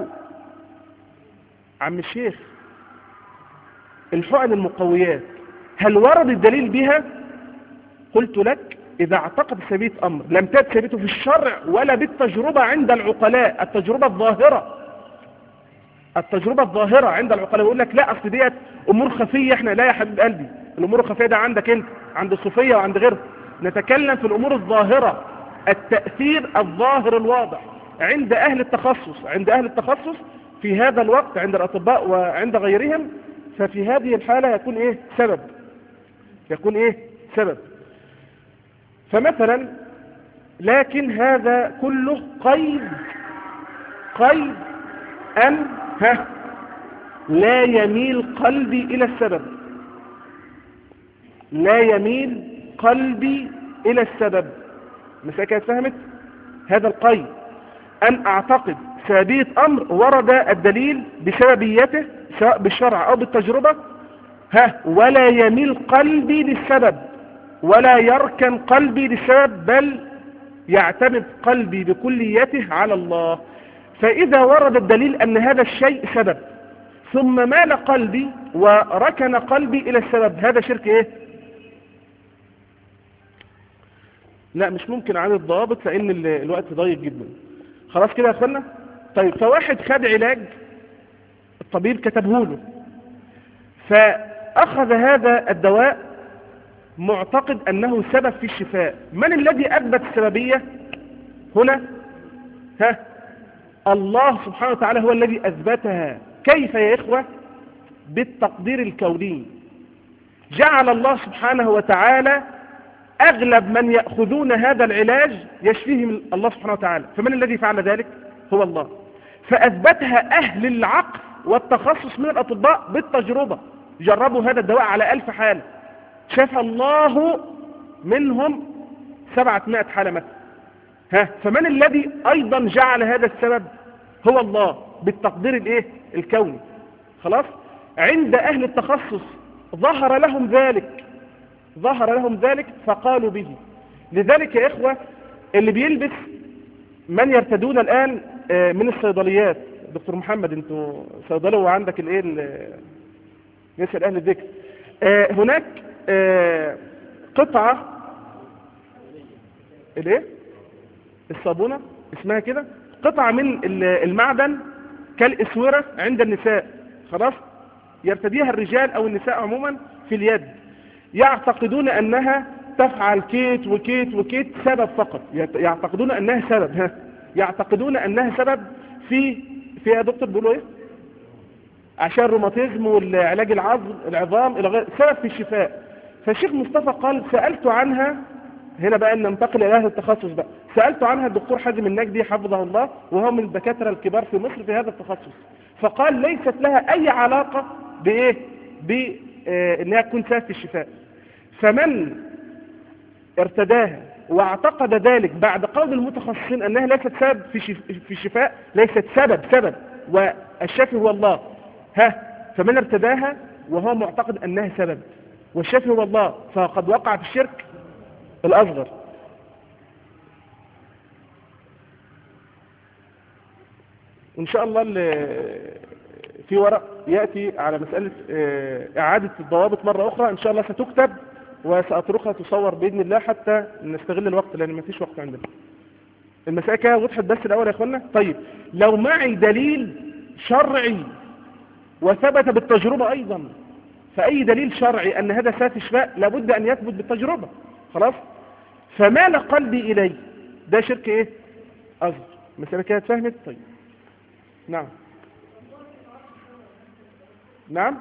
عم الشيخ الحقن المقويات هل ورد الدليل بها؟ قلت لك اذا اعتقد سبيت امر لم تأتي سبيته في الشرع ولا بالتجربة عند العقلاء، التجربة الظاهرة التجربة الظاهرة عند العقلاء، يقول لك لا اصل ديت امور خفية، احنا لا يا حبيب قلبي، الامور الخفية ده عندك انت، عند الصوفية وعند غيره، نتكلم في الامور الظاهرة، التأثير الظاهر الواضح عند اهل التخصص. عند اهل التخصص في هذا الوقت عند الأطباء وعند غيرهم، ففي هذه الحالة يكون إيه سبب، يكون إيه سبب. فمثلا لكن هذا كله قيد قيد أن ها لا يميل قلبي إلى السبب، لا يميل قلبي إلى السبب. مسألة كانت فهمت هذا القيد، أن أعتقد سببية أمر ورد الدليل بسببيته سواء بالشرع أو بالتجربة، ها ولا يميل قلبي للسبب ولا يركن قلبي للسبب، بل يعتمد قلبي بكليته على الله. فإذا ورد الدليل أن هذا الشيء سبب ثم مال قلبي وركن قلبي إلى السبب، هذا شرك إيه؟ لا مش ممكن عن الضوابط لأن الوقت ضيق جدا. خلاص كده يا أخوانا. طيب فواحد خد علاج الطبيب كتبه له، فأخذ هذا الدواء معتقد أنه سبب في الشفاء. من الذي أثبت السببية هنا؟ ها الله سبحانه وتعالى هو الذي أثبتها. كيف يا إخوة؟ بالتقدير الكوني. جعل الله سبحانه وتعالى أغلب من يأخذون هذا العلاج يشفيهم الله سبحانه وتعالى. فمن الذي فعل ذلك؟ هو الله. فأثبتها أهل العقل والتخصص من الأطباء بالتجربة، جربوا هذا الدواء على ألف حالة، شفى الله منهم سبعمائة حالة مثلا. ها فمن الذي أيضا جعل هذا السبب؟ هو الله بالتقدير الايه الكوني. خلاص. عند أهل التخصص ظهر لهم ذلك ظهر لهم ذلك فقالوا به. لذلك يا إخوة اللي بيلبس من يرتدون الآن من الصيدليات، دكتور محمد انتوا صيدلي وعندك الايه نسأل أهل الذكر، هناك قطعة الايه الصابونة اسمها كده، قطعة من المعدن كالإسورة عند النساء، خلاص يرتديها الرجال أو النساء عموما في اليد، يعتقدون أنها تفعل كيت وكيت وكيت سبب فقط، يعتقدون أنها سبب ها يعتقدون أنها سبب في في يا دكتور بيقولوا ايه عشان الروماتيزم والعلاج العظم العظام الى غير سبب في الشفاء. فالشيخ مصطفى قال سألت عنها، هنا بقى ان ننتقل الى اهل التخصص بقى، سألت عنها الدكتور حازم النجدي حفظه الله وهو من الدكاترة الكبار في مصر في هذا التخصص، فقال ليست لها اي علاقة بايه بانها تكون سبب في الشفاء. فمن ارتداها واعتقد ذلك بعد قول المتخصصين انها ليست سبب في في الشفاء، ليست سبب سبب والشافي هو الله، ها فمن ارتداها وهو معتقد انها سبب والشافي هو الله فقد وقع في الشرك الاصغر. ان شاء الله في ورق ياتي على مساله اعاده الضوابط مره اخرى ان شاء الله ستكتب وسأتركها تصور بإذن الله حتى نستغل الوقت لأن ما فيش وقت عندنا. المسألة كده وضحت بس الأول يا أخوانا. طيب لو معي دليل شرعي وثبت بالتجربة أيضا، فأي دليل شرعي أن هذا سبب الشفاء لابد أن يثبت بالتجربة، خلاص. فمال قلبي إليه ده شرك إيه أصغر. المسألة كده اتفهمت؟ طيب نعم نعم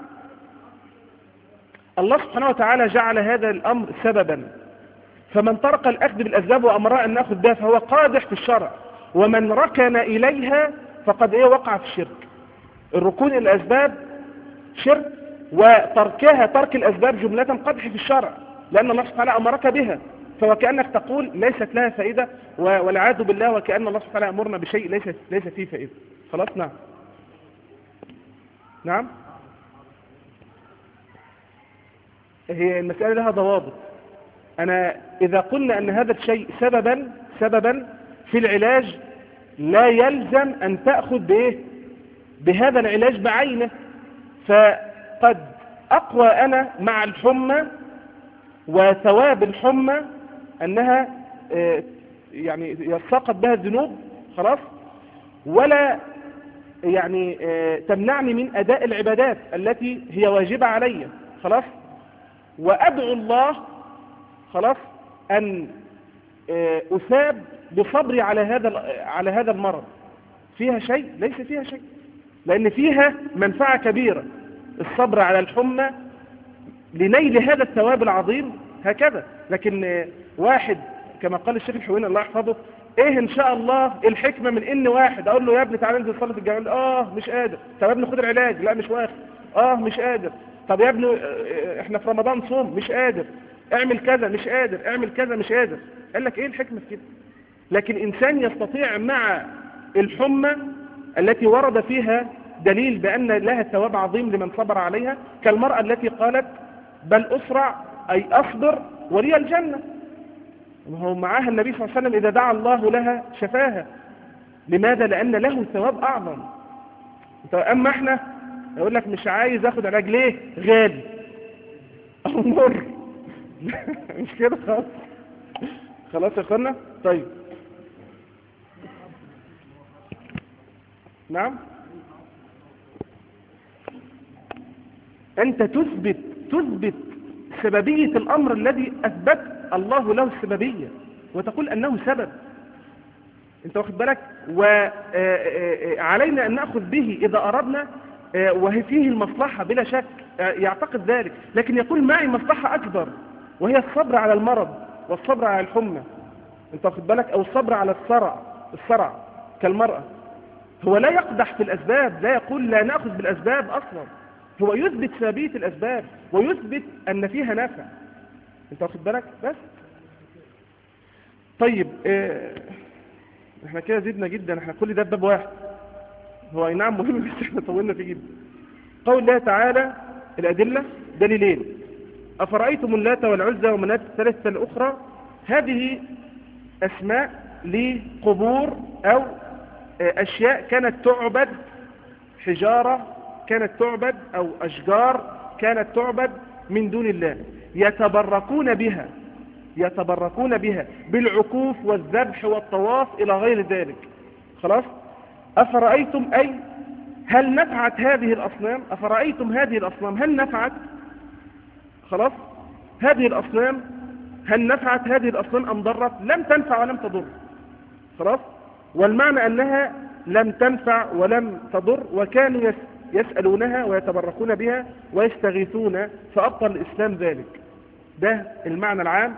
الله سبحانه وتعالى جعل هذا الأمر سببا، فمن ترك الأخذ بالأسباب وأمرها أن نأخذ بها فهو قادح في الشرع، ومن ركن إليها فقد إيه وقع في الشرك. الركون إلى الأسباب شرك، وتركها ترك الأسباب جملة قدح في الشرع، لأن الله سبحانه أمرك بها، فوكأنك تقول ليست لها فائدة والعياذ بالله، وكأن الله سبحانه أمرنا بشيء ليس ليس فيه فائدة. خلاص. نعم نعم هي المسألة لها ضوابط. أنا إذا قلنا أن هذا الشيء سببا سببا في العلاج لا يلزم أن تأخذ بإيه بهذا العلاج بعينه، فقد أقوى أنا مع الحمى وثواب الحمى أنها يعني يسقط بها الذنوب، خلاص، ولا يعني تمنعني من أداء العبادات التي هي واجبة علي، خلاص، وأدعو الله خلاص أن أثاب بصبري على هذا على هذا المرض. فيها شيء؟ ليس فيها شيء، لأن فيها منفعة كبيرة. الصبر على الحمى لنيل هذا الثواب العظيم هكذا. لكن واحد كما قال الشيخ الحويني الله يحفظه، ايه ان شاء الله الحكمة من ان واحد اقول له يا ابني تعالى انزل صلاه الجامع، اه مش قادر. طب يا ابني خد العلاج، لا مش واخد، اه مش قادر. طب يا ابني احنا في رمضان صوم، مش قادر. اعمل كذا مش قادر، اعمل كذا مش قادر. قال لك ايه الحكمة في كده؟ لكن انسان يستطيع مع الحمى التي ورد فيها دليل بأن لها ثواب عظيم لمن صبر عليها، كالمرأة التي قالت بل أسرع أي أصبر ولي الجنة، وهو معاها النبي صلى الله عليه وسلم إذا دعا الله لها شفاها. لماذا؟ لأن له ثواب أعظم. أما احنا يقول لك مش عايز أخذ علاج ليه؟ غالي أو مر. مش كده خلاص. خلاص يا أخوانا. طيب نعم، أنت تثبت تثبت سببية الأمر الذي أثبت الله له السببية، وتقول أنه سبب. أنت واخد بالك؟ وعلينا أن نأخذ به إذا أردنا، وهي فيه المصلحة بلا شك، يعتقد ذلك. لكن يقول معي مصلحة أكبر، وهي الصبر على المرض والصبر على الحمى. أنت واخد بالك؟ أو الصبر على الصرع الصرع كالمرأة. هو لا يقدح في الأسباب، لا يقول لا نأخذ بالأسباب أصلا، هو يثبت سببية الأسباب ويثبت أن فيها نافع. أنت واخد بالك؟ بس طيب اه احنا كده زدنا جدا، احنا كل ده باب واحد. هو اي نعم مهم بس احنا طولنا فيه جدا. قول الله تعالى الأدلة دليلين: أفرأيتم اللات والعزى ومناة الثلاثة الأخرى. هذه أسماء لقبور أو أشياء كانت تعبد، حجارة كانت تعبد أو أشجار كانت تعبد من دون الله، يتبركون بها يتبركون بها بالعكوف والذبح والطواف إلى غير ذلك. خلاص. أفرأيتم أي هل نفعت هذه الأصنام؟ أفرأيتم هذه الأصنام هل نفعت؟ خلاص. هذه الأصنام هل نفعت هذه الأصنام أم ضرت؟ لم تنفع ولم تضر. خلاص. والمعنى أنها لم تنفع ولم تضر، وكانوا يسألونها ويتبركون بها ويستغيثون، فأبطل الإسلام ذلك. ده المعنى العام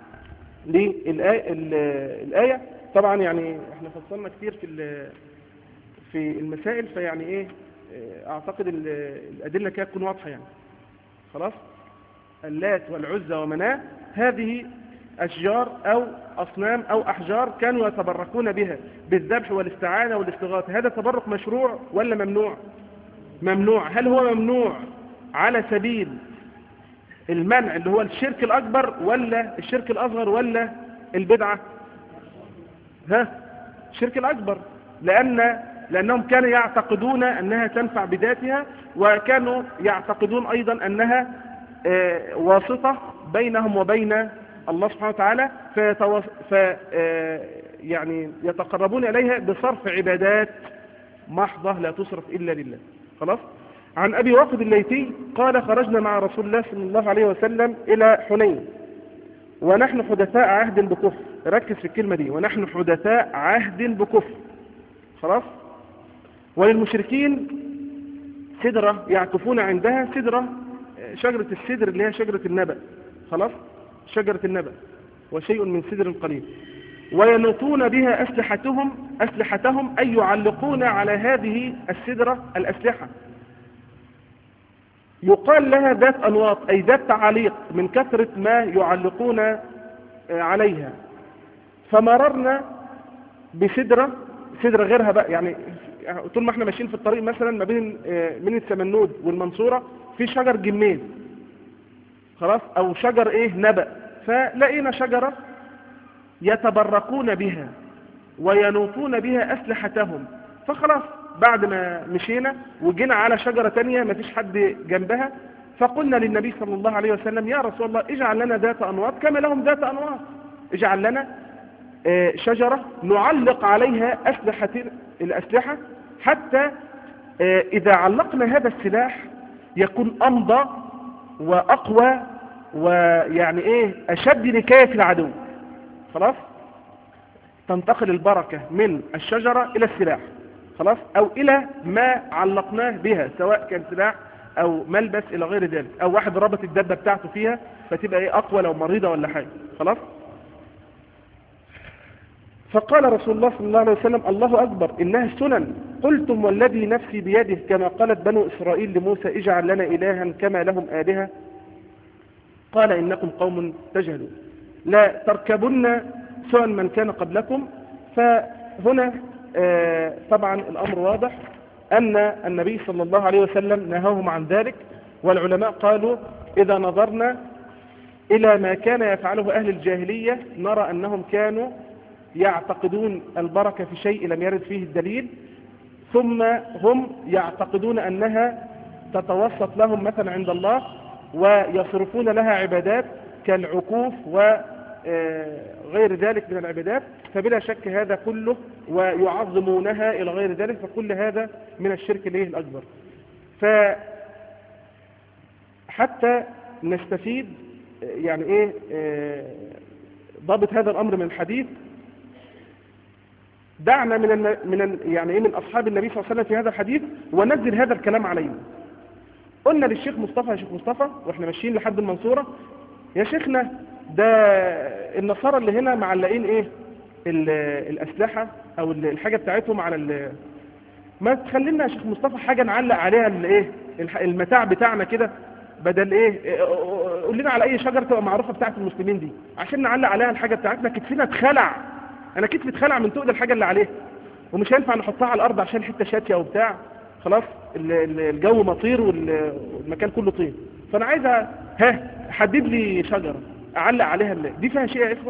للآية. طبعا يعني احنا فصلنا كتير في في المسائل، فيعني ايه اعتقد الأدلة كده تكون واضحة يعني. خلاص. اللات والعزى ومناة هذه أشجار أو أصنام أو أحجار كانوا يتبركون بها بالذبح والاستعانة والاستغاثة. هذا تبرك مشروع ولا ممنوع؟ ممنوع. هل هو ممنوع على سبيل المنع اللي هو الشرك الأكبر ولا الشرك الأصغر ولا البدعة؟ ها؟ الشرك الأكبر، لأن لأنهم كانوا يعتقدون أنها تنفع بذاتها، وكانوا يعتقدون أيضا أنها آه واسطة بينهم وبين الله سبحانه وتعالى، فيتوص... ف... آه يعني يتقربون إليها بصرف عبادات محضة لا تصرف إلا لله. خلاص. عن أبي واقد الليثي قال: خرجنا مع رسول الله صلى الله عليه وسلم إلى حنين ونحن حدثاء عهد بكفر. ركز في الكلمة دي، ونحن حدثاء عهد بكفر. خلاص. وللمشركين سدرة يعكفون عندها، سدرة شجرة السدر اللي هي شجرة النبأ. خلاص. شجرة النبأ وشيء من سدر قليل. وينطون بها أسلحتهم أسلحتهم أي يعلقون على هذه السدرة الأسلحة. يقال لها ذات أنواط أي ذات تعاليق من كثرة ما يعلقون عليها. فمررنا بسدرة سدرة غيرها بقى، يعني طول ما احنا ماشيين في الطريق مثلا ما بين من السمنود والمنصورة في شجر جميز. خلاص. أو شجر إيه نبأ. فلقينا شجرة يتبركون بها وينوطون بها أسلحتهم. فخلاص بعد ما مشينا وجينا على شجرة تانية ما فيش حد جنبها، فقلنا للنبي صلى الله عليه وسلم: يا رسول الله اجعل لنا ذات أنواط كما لهم ذات أنواط، اجعل لنا شجرة نعلق عليها أسلحة الأسلحة، حتى إذا علقنا هذا السلاح يكون أمضى وأقوى ويعني إيه أشد نكاية العدو. خلاص. تنتقل البركة من الشجرة إلى السلاح. خلاص، أو إلى ما علقناه بها سواء كان سلاح أو ملبس إلى غير ذلك، أو واحد ربط الدبة بتاعته فيها فتبقى إيه أقوى لو مريضة ولا حاجة. خلاص. فقال رسول الله صلى الله عليه وسلم الله أكبر إنها سنن. قلتم والذي نفسي بيده كما قالت بنو إسرائيل لموسى اجعل لنا إلها كما لهم آلهة قال إنكم قوم تجهلون لا تركبن سنن من كان قبلكم. فهنا آه طبعا الأمر واضح أن النبي صلى الله عليه وسلم نهاهم عن ذلك. والعلماء قالوا إذا نظرنا إلى ما كان يفعله أهل الجاهلية نرى أنهم كانوا يعتقدون البركة في شيء لم يرد فيه الدليل، ثم هم يعتقدون أنها تتوسط لهم مثلا عند الله ويصرفون لها عبادات كالعكوف وغير ذلك من العبادات، فبلا شك هذا كله ويعظمونها إلى غير ذلك، فكل هذا من الشرك الايه الأكبر. فحتى نستفيد يعني إيه ضابط هذا الأمر من الحديث، دعنا من ال من ال يعني ايه من اصحاب النبي صلى الله عليه وسلم في هذا الحديث وننزل هذا الكلام علينا. قلنا للشيخ مصطفى يا شيخ مصطفى واحنا ماشيين لحد المنصورة، يا شيخنا ده النصارى اللي هنا معلقين ايه الاسلحة او الحاجة بتاعتهم على ما تخلينا يا شيخ مصطفى حاجة نعلق عليها الايه المتاع بتاعنا كده، بدل ايه قول لنا على اي شجرة تبقى معروفة بتاعت المسلمين دي عشان نعلق عليها الحاجة بتاعتنا. كتفنا اتخلع، انا كتفي اتخلع من تقل الحاجة اللي عليه، ومش هينفع نحطها على الارض عشان حتة شاتية وبتاع. خلاص الجو مطير والمكان كله طين، فانا عايز ها حدد لي شجرة اعلق عليها اللي. دي فيها شيء يا اخوة؟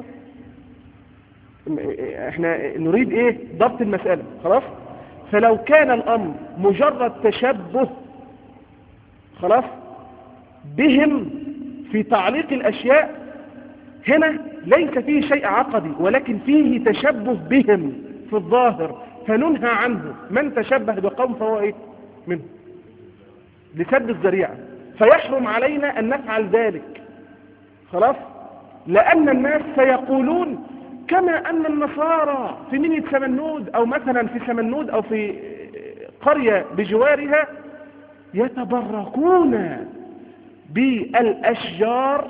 احنا نريد ايه ضبط المسألة. خلاص. فلو كان الامر مجرد تشبه خلاص بهم في تعليق الاشياء هنا ليس فيه شيء عقدي، ولكن فيه تشبه بهم في الظاهر فننهى عنه. من تشبه بقوم فهو ايه منه لسد الذريعة، فيحرم علينا ان نفعل ذلك. خلاص. لان الناس سيقولون كما ان النصارى في منية سمنود او مثلا في سمنود او في قرية بجوارها يتبركون بالاشجار،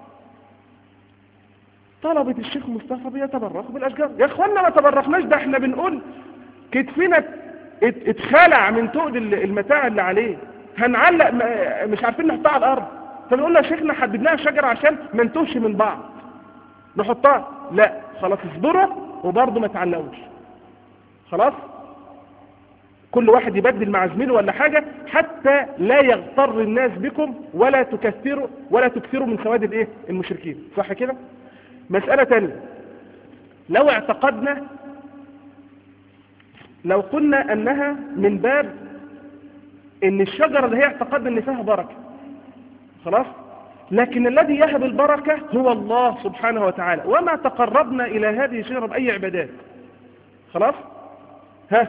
طلبة الشيخ مصطفى بيتبركوا بالاشجار. يا اخوانا ما تبركناش، ده احنا بنقول كتفنا اتخلع من تقل المتاع اللي عليه، هنعلق مش عارفين نحطها على الارض، فبنقول يا شيخنا حدد لها شجره عشان ما نتوهش من بعض نحطها. لا خلاص اصبروا وبرضه ما تعلقوش. خلاص كل واحد يبدل مع زميله ولا حاجه حتى لا يغتر الناس بكم ولا تكثروا ولا تكثروا من سواد الايه المشركين. صح كده؟ مسألة تانية، لو اعتقدنا لو قلنا انها من باب ان الشجرة اللي هي اعتقدنا ان فيها بركة خلاص، لكن الذي يهب البركة هو الله سبحانه وتعالى، وما تقربنا الى هذه الشجرة بأي عبادات. خلاص. ها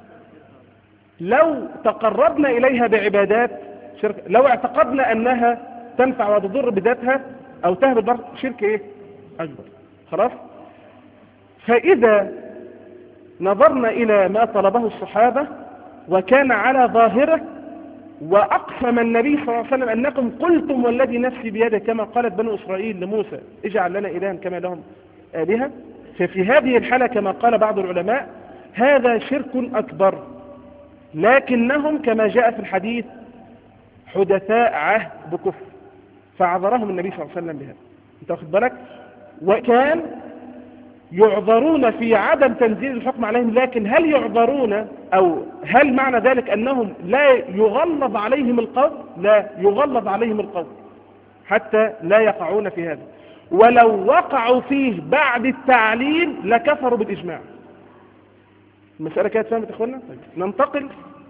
لو تقربنا اليها بعبادات شرك، لو اعتقدنا انها تنفع وتضر بذاتها او تهب البركة، شرك ايه أكبر. خلاص. فإذا نظرنا إلى ما طلبه الصحابة وكان على ظاهره وأقسم النبي صلى الله عليه وسلم أنكم قلتم والذي نفسي بيده كما قالت بنو إسرائيل لموسى اجعل لنا إلها كما لهم آلهة، ففي هذه الحالة كما قال بعض العلماء هذا شرك أكبر، لكنهم كما جاء في الحديث حدثاء عهد بكفر فعذرهم النبي صلى الله عليه وسلم بهذا. انت واخد بالك؟ وكان يعذرون في عدم تنزيل الحكم عليهم، لكن هل يعذرون او هل معنى ذلك انهم لا يغلظ عليهم القول؟ لا يغلظ عليهم القول حتى لا يقعون في هذا، ولو وقعوا فيه بعد التعليم لكفروا بالاجماع. المسألة كانت فهمت يا اخوانا؟ ننتقل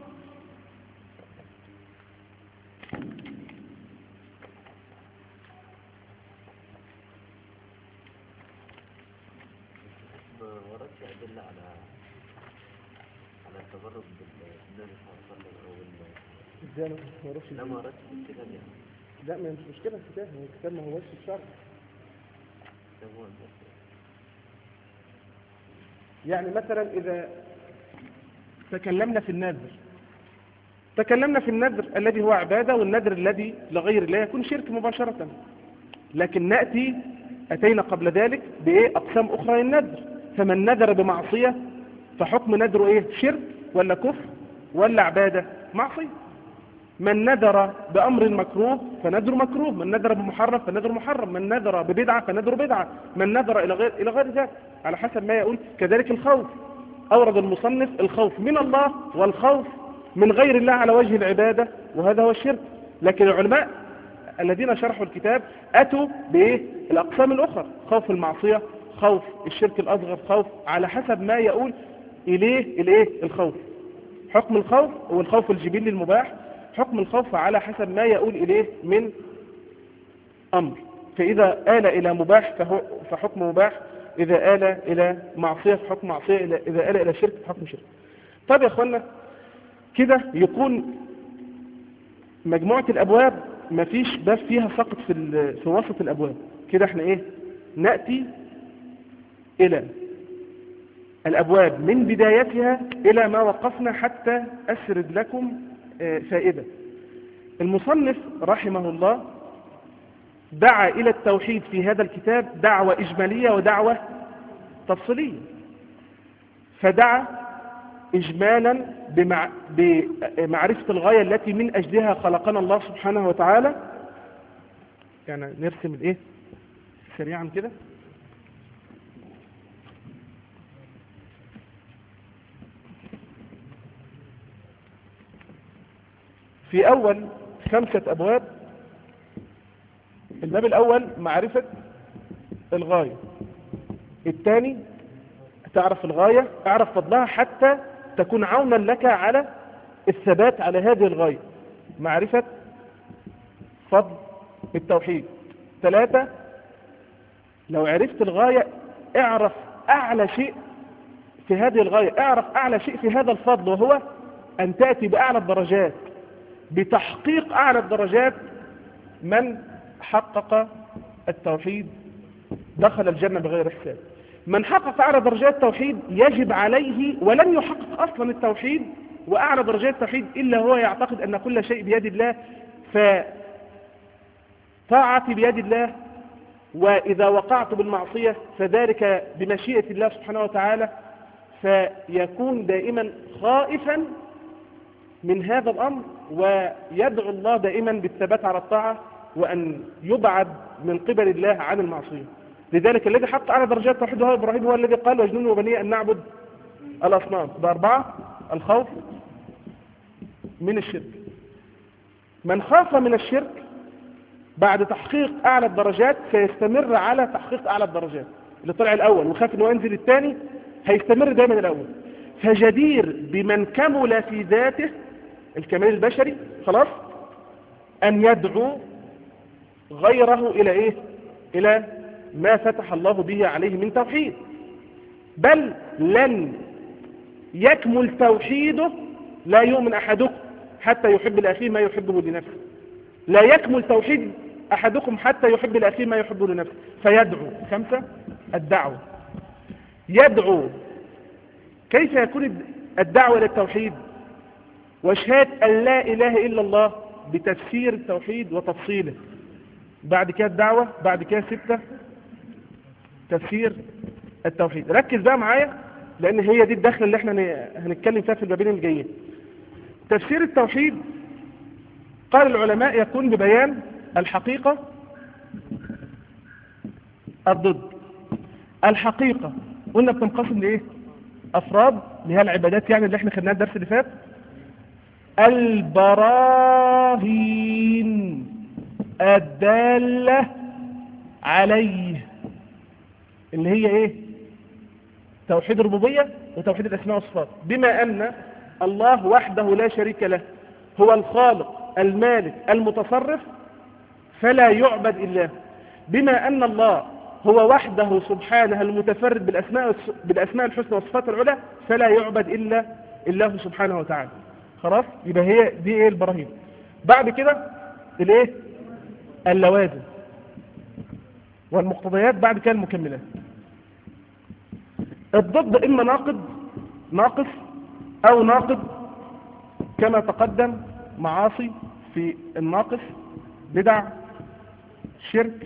أدلة على على التبرك بالنبي صلى الله عليه وسلم أو ازاي ما وردش؟ لا ما وردش في الكتاب يعني. لا ما مش مشكلة الكتاب، هو الكتاب ما هوش في الشرع. يعني مثلا إذا تكلمنا في النذر تكلمنا في النذر الذي هو عبادة، والنذر الذي لغير الله يكون شرك مباشرة. لكن نأتي أتينا قبل ذلك بإيه أقسام أخرى للنذر. فمن نذر بمعصية فحكم نذره إيه؟ شرك ولا كفر ولا عبادة؟ معصية. من نذر بأمر مكروه فنذر مكروه، من نذر بمحرم فنذر محرم، من نذر ببدعة فنذر بدعة، من نذر إلى غير إلى غير ذلك على حسب ما يقول. كذلك الخوف، أورد المصنف الخوف من الله والخوف من غير الله على وجه العبادة، وهذا هو الشرك. لكن العلماء الذين شرحوا الكتاب أتوا بإيه؟ الأقسام الأخرى، خوف المعصية، خوف الشرك الأصغر، خوف على حسب ما يقول إليه الإيه؟ الخوف. حكم الخوف والخوف الجبلي المباح، حكم الخوف على حسب ما يقول إليه من أمر. فإذا آل إلى مباح فهو فحكم مباح، إذا آل إلى معصية فحكم معصية، إذا آل إلى شرك فحكم شرك. طب يا أخوانا كده يكون مجموعة الأبواب ما فيش باب فيها سقط في, في وسط الأبواب. كده احنا ايه نأتي إلى الأبواب من بدايتها إلى ما وقفنا حتى أسرد لكم فائدة. المصنف رحمه الله دعا إلى التوحيد في هذا الكتاب دعوة إجمالية ودعوة تفصيلية. فدعا إجمالا بمع... بمعرفة الغاية التي من أجلها خلقنا الله سبحانه وتعالى. يعني نرسم الإيه سريعا كده. في أول خمسة أبواب، الباب الأول معرفة الغاية، الثاني تعرف الغاية، اعرف فضلها حتى تكون عونا لك على الثبات على هذه الغاية، معرفة فضل التوحيد. ثلاثة لو عرفت الغاية اعرف أعلى شيء في هذه الغاية، اعرف أعلى شيء في هذا الفضل، وهو أن تأتي بأعلى الدرجات. بتحقيق أعلى الدرجات من حقق التوحيد دخل الجنة بغير حساب. من حقق أعلى درجات التوحيد يجب عليه ولن يحقق أصلا التوحيد وأعلى درجات التوحيد إلا هو يعتقد أن كل شيء بيد الله، فطاعتي بيد الله، وإذا وقعت بالمعصية فذلك بمشيئة الله سبحانه وتعالى، فيكون دائما خائفا من هذا الأمر ويدعو الله دائما بالثبات على الطاعة وأن يبعد من قبل الله عن المعصية. لذلك الذي حق على درجات التوحيد هو إبراهيم، هو الذي قال واجنبني وبني أن نعبد الأصنام. بأربعة الخوف من الشرك. من خاف من الشرك بعد تحقيق أعلى الدرجات سيستمر على تحقيق أعلى الدرجات. اللي طلع الأول وخاف أنه ينزل الثاني هيستمر دائما الأول. فجدير بمن كمل في ذاته الكمال البشري خلاص أن يدعو غيره إلى إيه؟ إلى ما فتح الله به عليه من توحيد. بل لن يكمل توحيده، لا يؤمن أحدكم حتى يحب لأخيه ما يحبه لنفسه. لا يكمل توحيد أحدكم حتى يحب لأخيه ما يحبه لنفسه. فيدعو. خمسة الدعوة. يدعو. كيف يكون الدعوة للتوحيد؟ وشهادة أن لا إله إلا الله بتفسير التوحيد وتفصيله. بعد كده الدعوة، بعد كده ستة تفسير التوحيد. ركز بقى معايا لأن هي دي الدخل اللي احنا هنتكلم فيها في البابين الجايين. تفسير التوحيد قال العلماء يكون ببيان الحقيقة الضد. الحقيقة قلنا بتنقسم لإيه؟ أفراد اللي هي العبادات، يعني اللي احنا خدناها الدرس اللي فات. البراهين الدالة عليه اللي هي ايه؟ توحيد الربوبية وتوحيد الأسماء والصفات. بما أن الله وحده لا شريك له هو الخالق المالك المتصرف فلا يعبد إلا. بما أن الله هو وحده سبحانه المتفرد بالأسماء بالأسماء الحسنى والصفات العلى فلا يعبد إلا الله سبحانه وتعالى. خلاص يبقى هي دي ايه البراهين. بعد كده الايه؟ اللوازم والمقتضيات، بعد كده المكملات. الضد اما ناقض ناقص أو ناقض كما تقدم، معاصي في الناقص، بدع، شرك،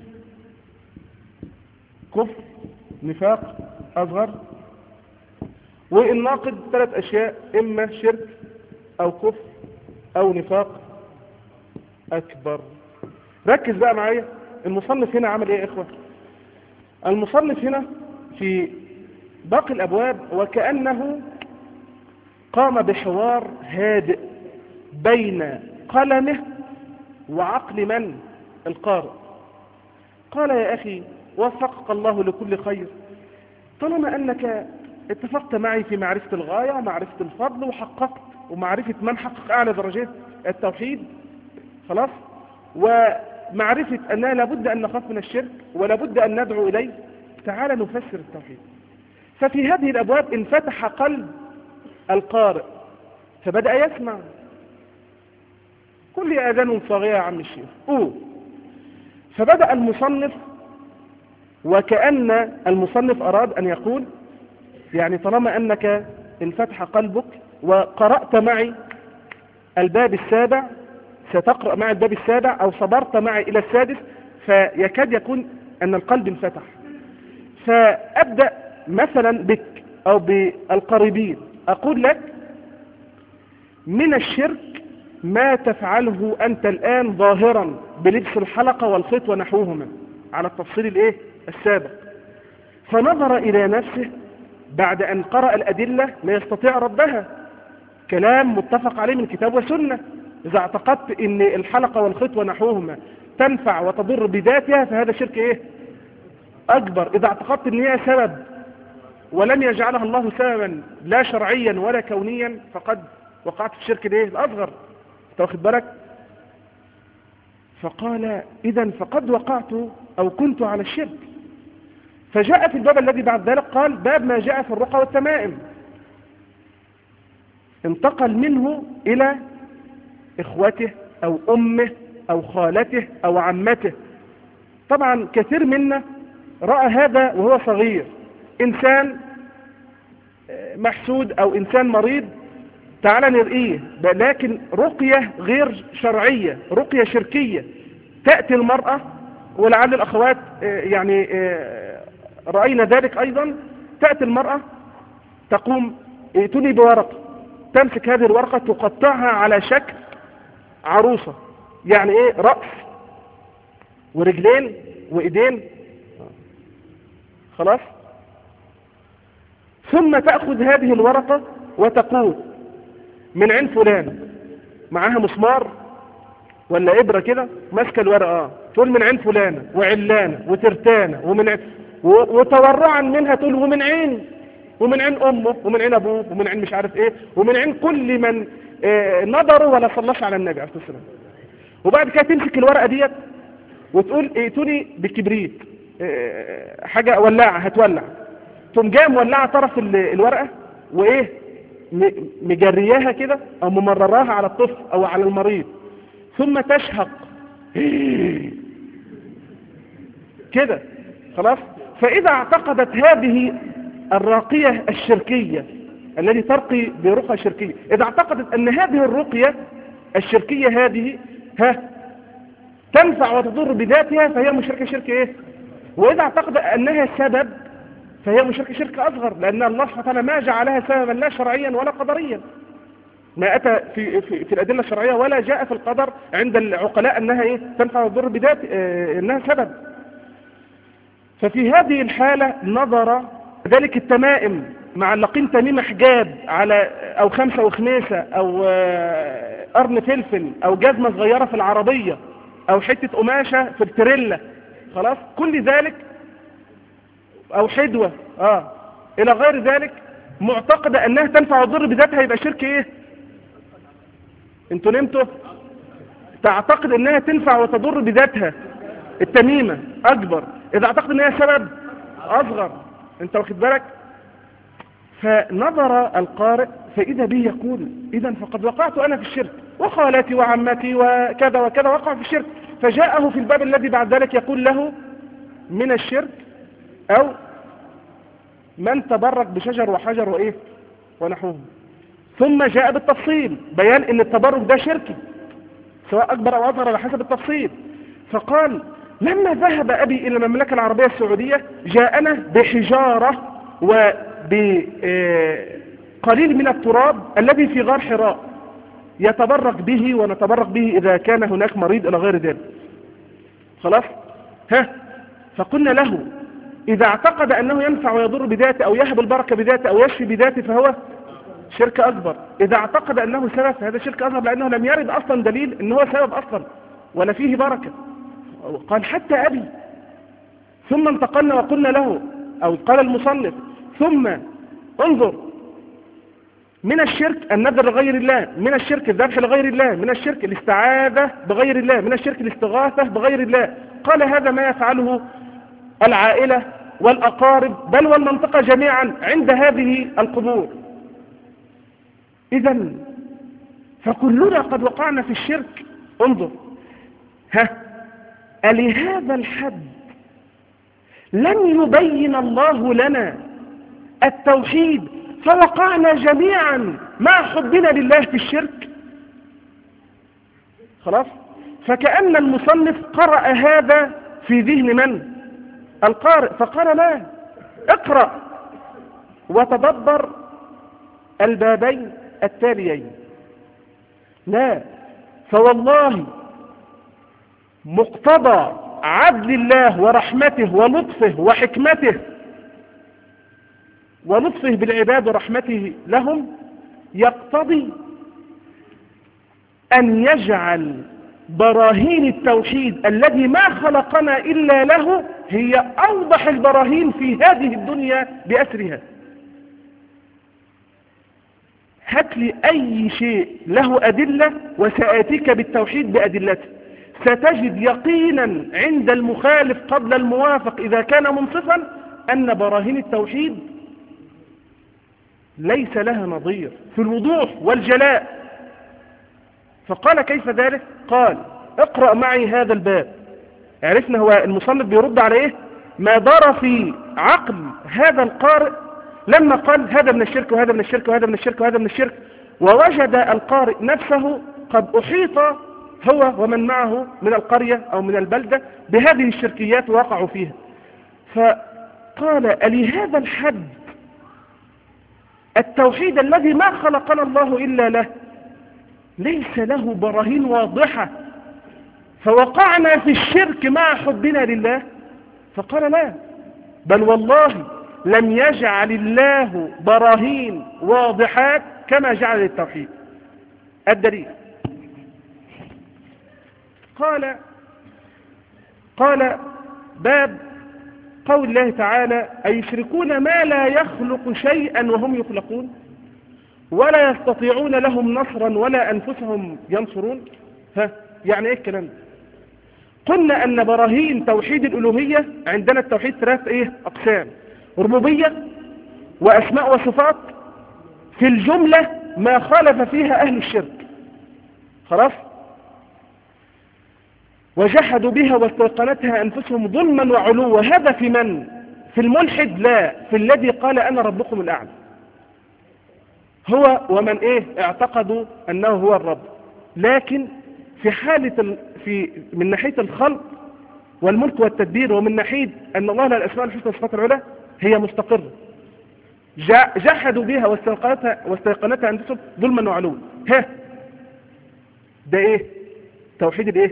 كفر، نفاق أصغر. والناقض ثلاث أشياء، إما شرك أو كفر أو نفاق أكبر. ركز بقى معايا، المصنف هنا عمل إيه يا إخوة؟ المصنف هنا في باقي الأبواب وكأنه قام بحوار هادئ بين قلمه وعقل من؟ القارئ. قال يا أخي وفقك الله لكل خير، طالما أنك اتفقت معي في معرفة الغاية ومعرفة الفضل وحققت ومعرفة من حقق أعلى درجات التوحيد، خلاص، ومعرفة أننا لابد أن نخاف من الشرك ولابد أن ندعو إليه، تعال نفسر التوحيد. ففي هذه الأبواب انفتح قلب القارئ فبدأ يسمع. كل آذان صاغية يا عم الشيخ، أوه. فبدأ المصنف وكأن المصنف أراد أن يقول يعني طالما أنك انفتح قلبك وقرأت معي الباب السابع، ستقرأ معي الباب السابع أو صبرت معي إلى السادس، فيكاد يكون أن القلب انفتح. فأبدأ مثلا بك أو بالقريبين، أقول لك من الشرك ما تفعله أنت الآن ظاهرا بلبس الحلقة والخيط ونحوهما على التفصيل الإيه؟ السابق. فنظر إلى نفسه بعد أن قرأ الأدلة لا يستطيع ردها، كلام متفق عليه من كتاب وسنة. إذا اعتقدت أن الحلقة والخيط ونحوهما تنفع وتضر بذاتها فهذا شرك إيه؟ أكبر. إذا اعتقدت أن هي سبب ولم يجعلها الله سببا لا شرعيا ولا كونيا فقد وقعت في الشرك الإيه؟ الأصغر. تاخد بالك؟ فقال إذن فقد وقعت أو كنت على الشرك. فجاء في الباب الذي بعد ذلك قال باب ما جاء في الرقى والتمائم، انتقل منه إلى إخوته أو أمه أو خالته أو عمته. طبعا كثير منا رأى هذا وهو صغير، إنسان محسود أو إنسان مريض تعال نرقيه، لكن رقية غير شرعية، رقية شركية. تأتي المرأة ولعل الأخوات يعني رأينا ذلك أيضا، تأتي المرأة تقوم ائتني بورقة، تمسك هذه الورقة تقطعها على شكل عروسة، يعني ايه؟ رأس ورجلين وإيدين، خلاص. ثم تأخذ هذه الورقة وتقول من عين فلان، معاها مسمار ولا إبرة كده ماسكة الورقة، تقول من عين فلانة وعلانة وترتانة ومن عين، وتورعا منها تقول ومن عين ومن عين أمه ومن عين أبوه ومن عين مش عارف إيه ومن عين كل من آه نظروا ولا صلش على النبي عليه الصلاة والسلام. وبعد كده تمسك الورقة ديت وتقول ائتوني بكبريت، آه حاجة ولعة هتولع، تقوم جايه مولعة طرف الورقة وإيه مجرياها كده أو ممرراها على الطفل أو على المريض، ثم تشهق كده، خلاص. فإذا اعتقدت هذه الراقية الشركية التي ترقي برقى شركية، إذا اعتقدت أن هذه الرقية الشركية هذه ها تنفع وتضر بذاتها فهي مشركة شرك إيه؟ وإذا اعتقدت أنها سبب فهي مشركة شرك أصغر، لأن الله سبحانه وتعالى ما جعلها سببا لا شرعيا ولا قدريا، ما أتى في, في, في الأدلة الشرعية ولا جاء في القدر عند العقلاء أنها إيه؟ تنفع وتضر بذات آه أنها سبب. ففي هذه الحالة نظر ذلك التمائم معلقين تميمة حجاب على أو خمسة وخميسة أو آه قرن فلفل أو جزمة صغيرة في العربية أو حتة قماشة في التريلا، خلاص، كل ذلك أو حدوة آه إلى غير ذلك، معتقدة أنها تنفع وتضر بذاتها، يبقى شرك إيه؟ انتوا نمتوا؟ تعتقد أنها تنفع وتضر بذاتها، التميمة أكبر، إذا اعتقد أنها سبب أصغر. أنت واخد بالك؟ فنظر القارئ فإذا به يقول إذن فقد وقعت أنا في الشرك، وخالتي وعمتي وكذا وكذا وقع في الشرك. فجاءه في الباب الذي بعد ذلك يقول له من الشرك أو من تبرك بشجر وحجر وإيه ونحوه. ثم جاء بالتفصيل بيان ان التبرك ده شركي سواء اكبر او اصغر على حسب التفصيل. فقال لما ذهب ابي الى المملكة العربية السعودية جاءنا بحجارة وبقليل من التراب الذي في غار حراء يتبرك به ونتبرك به اذا كان هناك مريض الى غير ذلك. خلاص ها فقلنا له اذا اعتقد انه ينفع ويضر بذاته او يهب البركة بذاته او يشفي بذاته فهو شرك اكبر. اذا اعتقد انه سبب فهذا شرك اصغر لانه لم يرد اصلا دليل ان هو سبب اصلا ولا فيه بركة. قال حتى ابي. ثم انتقلنا وقلنا له او قال المصنف ثم انظر من الشرك النذر لغير الله، من الشرك الذبح لغير الله، من الشرك الاستعاذة بغير الله، من الشرك الاستغاثة بغير الله. قال هذا ما يفعله العائلة والأقارب بل والمنطقة جميعا عند هذه القبور. إذن فكلنا قد وقعنا في الشرك. انظر ها ألهذا الحد لن يبين الله لنا التوحيد فوقعنا جميعا مع حبنا لله في الشرك؟ خلاص. فكأن المصنف قرأ هذا في ذهن من؟ القارئ. فقال لا اقرأ وتدبر البابين التاليين. لا فوالله مقتضى عدل الله ورحمته ولطفه وحكمته ولطفه بالعباد ورحمته لهم يقتضي أن يجعل براهين التوحيد الذي ما خلقنا إلا له هي أوضح البراهين في هذه الدنيا بأسرها. هات لي أي شيء له أدلة وسآتيك بالتوحيد بأدلته. ستجد يقينا عند المخالف قبل الموافق إذا كان منصفا أن براهين التوحيد ليس لها نظير في الوضوح والجلاء. فقال كيف ذلك؟ قال اقرأ معي هذا الباب. عرفنا هو المصنف بيرد على ايه؟ ما دار في عقل هذا القارئ لما قال هذا من الشرك وهذا من الشرك وهذا من الشرك وهذا من الشرك، ووجد القارئ نفسه قد أحيط هو ومن معه من القرية أو من البلدة بهذه الشركيات وقعوا فيها. فقال ألهذا الحد التوحيد الذي ما خلقنا الله إلا له ليس له براهين واضحة فوقعنا في الشرك مع حبنا لله؟ فقال لا بل والله لم يجعل الله براهين واضحات كما جعل للتوحيد. الدليل قال قال باب قول الله تعالى أيشركون ما لا يخلق شيئا وهم يخلقون ولا يستطيعون لهم نصرا ولا أنفسهم ينصرون. ها يعني ايه الكلام ده؟ قلنا أن براهين توحيد الألوهية عندنا التوحيد ثلاث ايه أقسام: ربوبية وأسماء وصفات، في الجملة ما خالف فيها أهل الشرك. خلاص. وجحدوا بها واستيقنتها أنفسهم ظلما وعلوا. هذا في من؟ في الملحد؟ لا، في الذي قال أنا ربكم الأعلى. هو ومن ايه اعتقدوا أنه هو الرب. لكن في حالة ال... في من ناحية الخلق والملك والتدبير ومن ناحية أن الله له الأسماء الحسنى والصفات العلى هي مستقرة. جحدوا بها واستيقنتها واستيقنتها أنفسهم ظلما وعلوا. ها ده ايه؟ توحيد الايه؟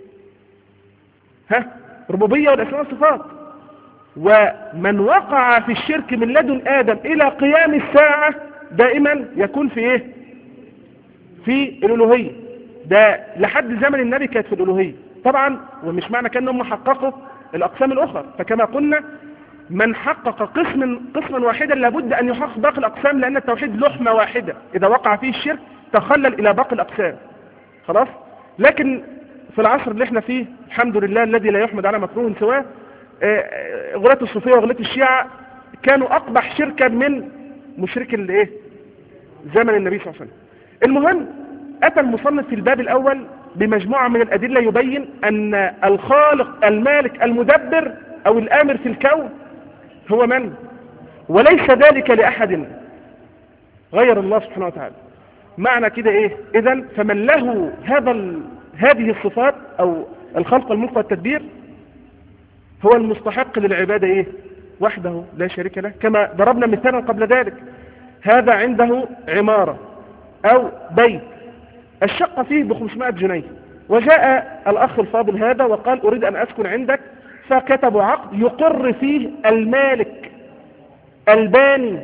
ها ربوبية والأسماء والصفات. ومن وقع في الشرك من لدن آدم إلى قيام الساعة دائما يكون في ايه؟ في الألوهية. ده لحد زمن النبي كانت في الألوهية طبعا، ومش معنى كأنهم حققوا الأقسام الأخرى. فكما قلنا من حقق قسم قسما واحدا لابد أن يحقق باقي الأقسام، لأن التوحيد لحمة واحدة إذا وقع فيه الشرك تخلل إلى باقي الأقسام. خلاص. لكن في العصر اللي احنا فيه الحمد لله الذي لا يحمد على مكروه سواه، غلاة الصوفية وغلاة الشيعة كانوا أقبح شركا من مشرك الايه زمن النبي صلى الله عليه وسلم. المهم أتى المصنف في الباب الأول بمجموعة من الأدلة يبين أن الخالق المالك المدبر أو الآمر في الكون هو من؟ وليس ذلك لأحد غير الله سبحانه وتعالى. معنى كده ايه؟ اذن فمن له هذا ال... هذه الصفات او الخلق والملك والتدبير هو المستحق للعبادة ايه؟ وحده لا شريك له، كما ضربنا مثالا قبل ذلك. هذا عنده عمارة او بيت الشقة فيه بخمسمائة جنيه، وجاء الاخ الفاضل هذا وقال اريد ان اسكن عندك، فكتبوا عقد يقر فيه المالك الباني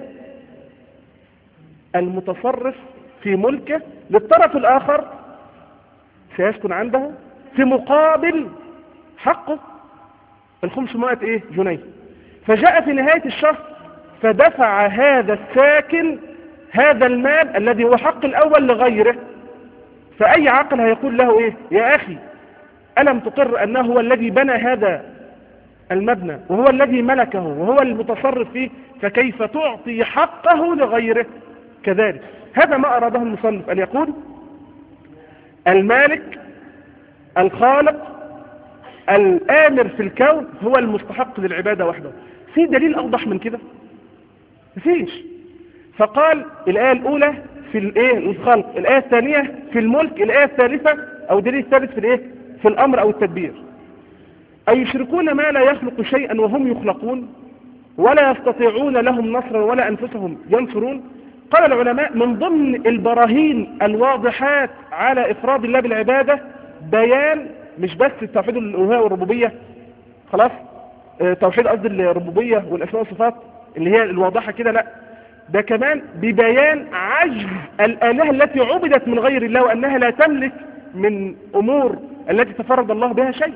المتصرف في ملكه للطرف الآخر سيسكن عنده في مقابل حقه الخمسمائة ايه جنيه. فجاء في نهاية الشهر فدفع هذا الساكن هذا المال الذي هو حق الأول لغيره. فأي عاقل هيقول له ايه؟ يا أخي ألم تقر أنه هو الذي بنى هذا المبنى وهو الذي ملكه وهو المتصرف فيه، فكيف تعطي حقه لغيره؟ كذلك هذا ما أراده المصنف أن يقول المالك الخالق الآمر في الكون هو المستحق للعبادة وحده. في دليل أوضح من كده؟ مفيش. فقال الآية الأولى في الإيه الخلق، الآية الثانية في الملك، الآية الثالثة أو دليل الثالث في الإيه في الأمر أو التدبير. أيشركون ما لا يخلق شيئا وهم يخلقون ولا يستطيعون لهم نصرا ولا أنفسهم ينصرون. قال العلماء من ضمن البراهين الواضحات على إفراد الله بالعبادة بيان مش بس التوحيد الألوهية والربوبية، خلاص توحيد قصد الربوبية والأسماء والصفات اللي هي الواضحة كده، لا ده كمان ببيان عجز الآلهة التي عبدت من غير الله وأنها لا تملك من أمور التي تفرد الله بها شيء.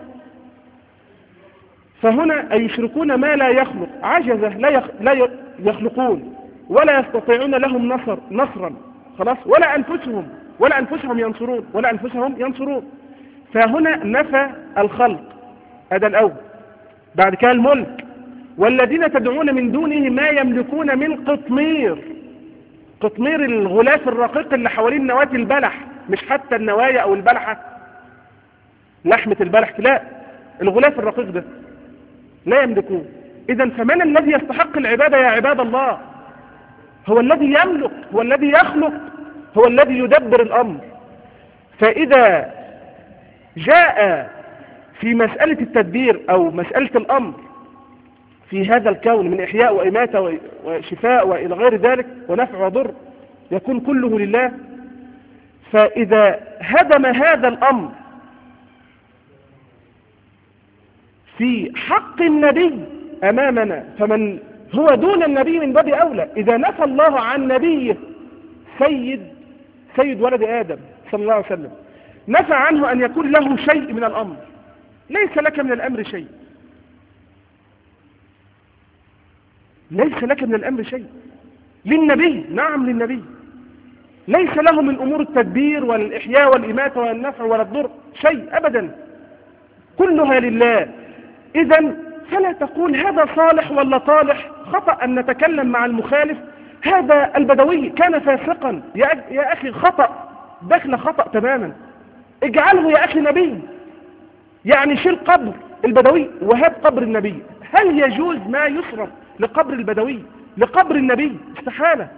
فهنا أيشركون ما لا يخلق، عجزة لا, يخ... لا يخلقون ولا يستطيعون لهم نصر نصرا خلاص ولا أنفسهم ولا أنفسهم ينصرون ولا أنفسهم ينصرون. فهنا نفى الخلق هذا الأول. بعد كده الملك، والذين تدعون من دونه ما يملكون من قطمير. قطمير الغلاف الرقيق اللي حوالين نواة البلح، مش حتى النوايا أو البلحة لحمة البلح، لا الغلاف الرقيق ده لا يملكون. إذن فمن الذي يستحق العبادة يا عباد الله؟ هو الذي يملك، هو الذي يخلق، هو الذي يدبر الأمر. فإذا جاء في مسألة التدبير أو مسألة الأمر في هذا الكون من إحياء وإماتة وشفاء وإلى غير ذلك ونفع وضر يكون كله لله. فإذا هدم هذا الأمر في حق النبي أمامنا فمن هو دون النبي من باب أولى. إذا نفى الله عن نبيه سيد سيد ولد آدم صلى الله عليه وسلم، نفى عنه أن يكون له شيء من الأمر. ليس لك من الأمر شيء، ليس لك من الأمر شيء. للنبي، نعم للنبي، ليس له من أمور التدبير والإحياء والإماتة والنفع ولا الضر شيء أبدا، كلها لله. إذن فلا تقول هذا صالح ولا طالح. خطأ أن نتكلم مع المخالف هذا البدوي كان فاسقا، يا, يا أخي خطأ، دخل خطأ تماما. اجعله يا أخي نبي، يعني شيل قبر البدوي وهات قبر النبي. هل يجوز ما يصرف لقبر البدوي لقبر النبي؟ استحالة.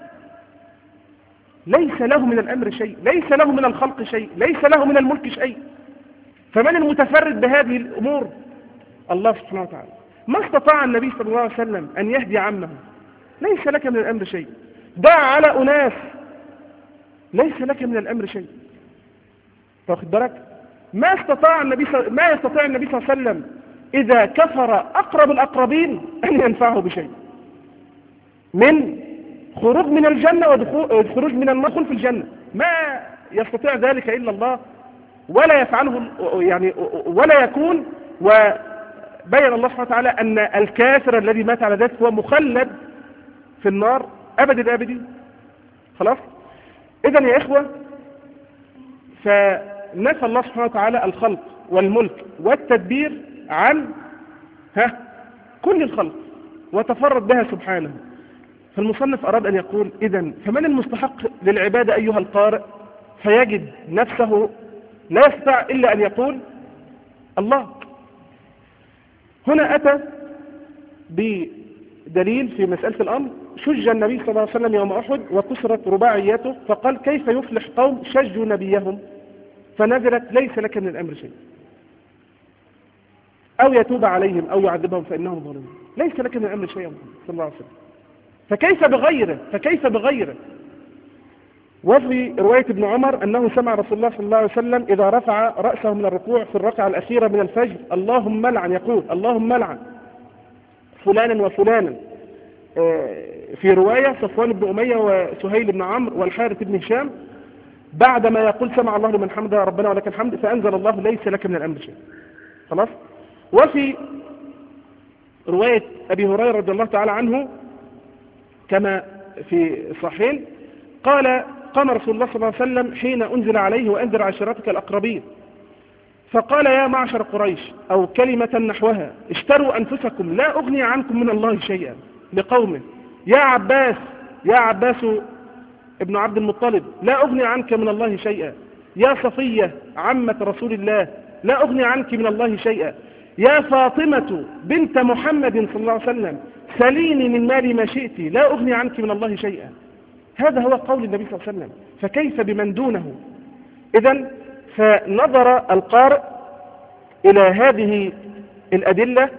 ليس له من الأمر شيء، ليس له من الخلق شيء، ليس له من الملك شيء. فمن المتفرد بهذه الأمور؟ الله سبحانه وتعالى. ما استطاع النبي صلى الله عليه وسلم أن يهدي عمه، ليس لك من الأمر شيء. دع على أناس، ليس لك من الأمر شيء. واخد بالك؟ ما استطاع النبي صل... ما يستطيع النبي صلى الله عليه وسلم إذا كفر أقرب الأقربين أن ينفعه بشيء من خروج من الجنة وخروج من النار في الجنة. ما يستطيع ذلك إلا الله، ولا يفعله يعني ولا يكون. وبين الله سبحانه وتعالى أن الكافر الذي مات على ذلك هو مخلد في النار أبد الآبدين. خلاص. إذن يا إخوة، فنفى الله سبحانه وتعالى الخلق والملك والتدبير عن ها كل الخلق وتفرد بها سبحانه. فالمصنف أراد أن يقول إذن فمن المستحق للعبادة أيها القارئ؟ فيجد نفسه لا يستطيع إلا أن يقول الله. هنا أتى بدليل في مسألة الأمر شج النبي صلى الله عليه وسلم يوم أحد وكسرت رباعيته، فقال كيف يفلح قوم شجوا نبيهم؟ فنزلت ليس لك من الأمر شيء، أو يتوب عليهم أو يعذبهم فإنهم ظالمون. ليس لك من الأمر شيء يا محمد صلى الله عليه وسلم، فكيف بغيره فكيف بغيره وفي رواية ابن عمر أنه سمع رسول الله صلى الله عليه وسلم إذا رفع رأسه من الركوع في الركعة الأخيرة من الفجر اللهم لعن، يقول اللهم لعن فلانا وفلانا. في رواية صفوان بن أمية وسهيل بن عمرو والحارث بن هشام، بعدما يقول سمع الله لمن حمده ربنا ولك الحمد، فأنزل الله ليس لك من الأمر شيء. خلاص. وفي رواية أبي هريرة رضي الله تعالى عنه كما في الصحيحين قال قام رسول الله صلى الله عليه وسلم حين أنزل عليه وأنذر عشيرتك الأقربين، فقال يا معشر قريش أو كلمة نحوها اشتروا أنفسكم لا أغني عنكم من الله شيئا، لقومه يا عباس يا عباس ابن عبد المطلب لا أغني عنك من الله شيئا، يا صفية عمة رسول الله لا أغني عنك من الله شيئا، يا فاطمة بنت محمد صلى الله عليه وسلم سليني من مالي ما شئت لا أغني عنك من الله شيئا. هذا هو قول النبي صلى الله عليه وسلم، فكيف بمن دونه؟ إذن فنظر القارئ إلى هذه الأدلة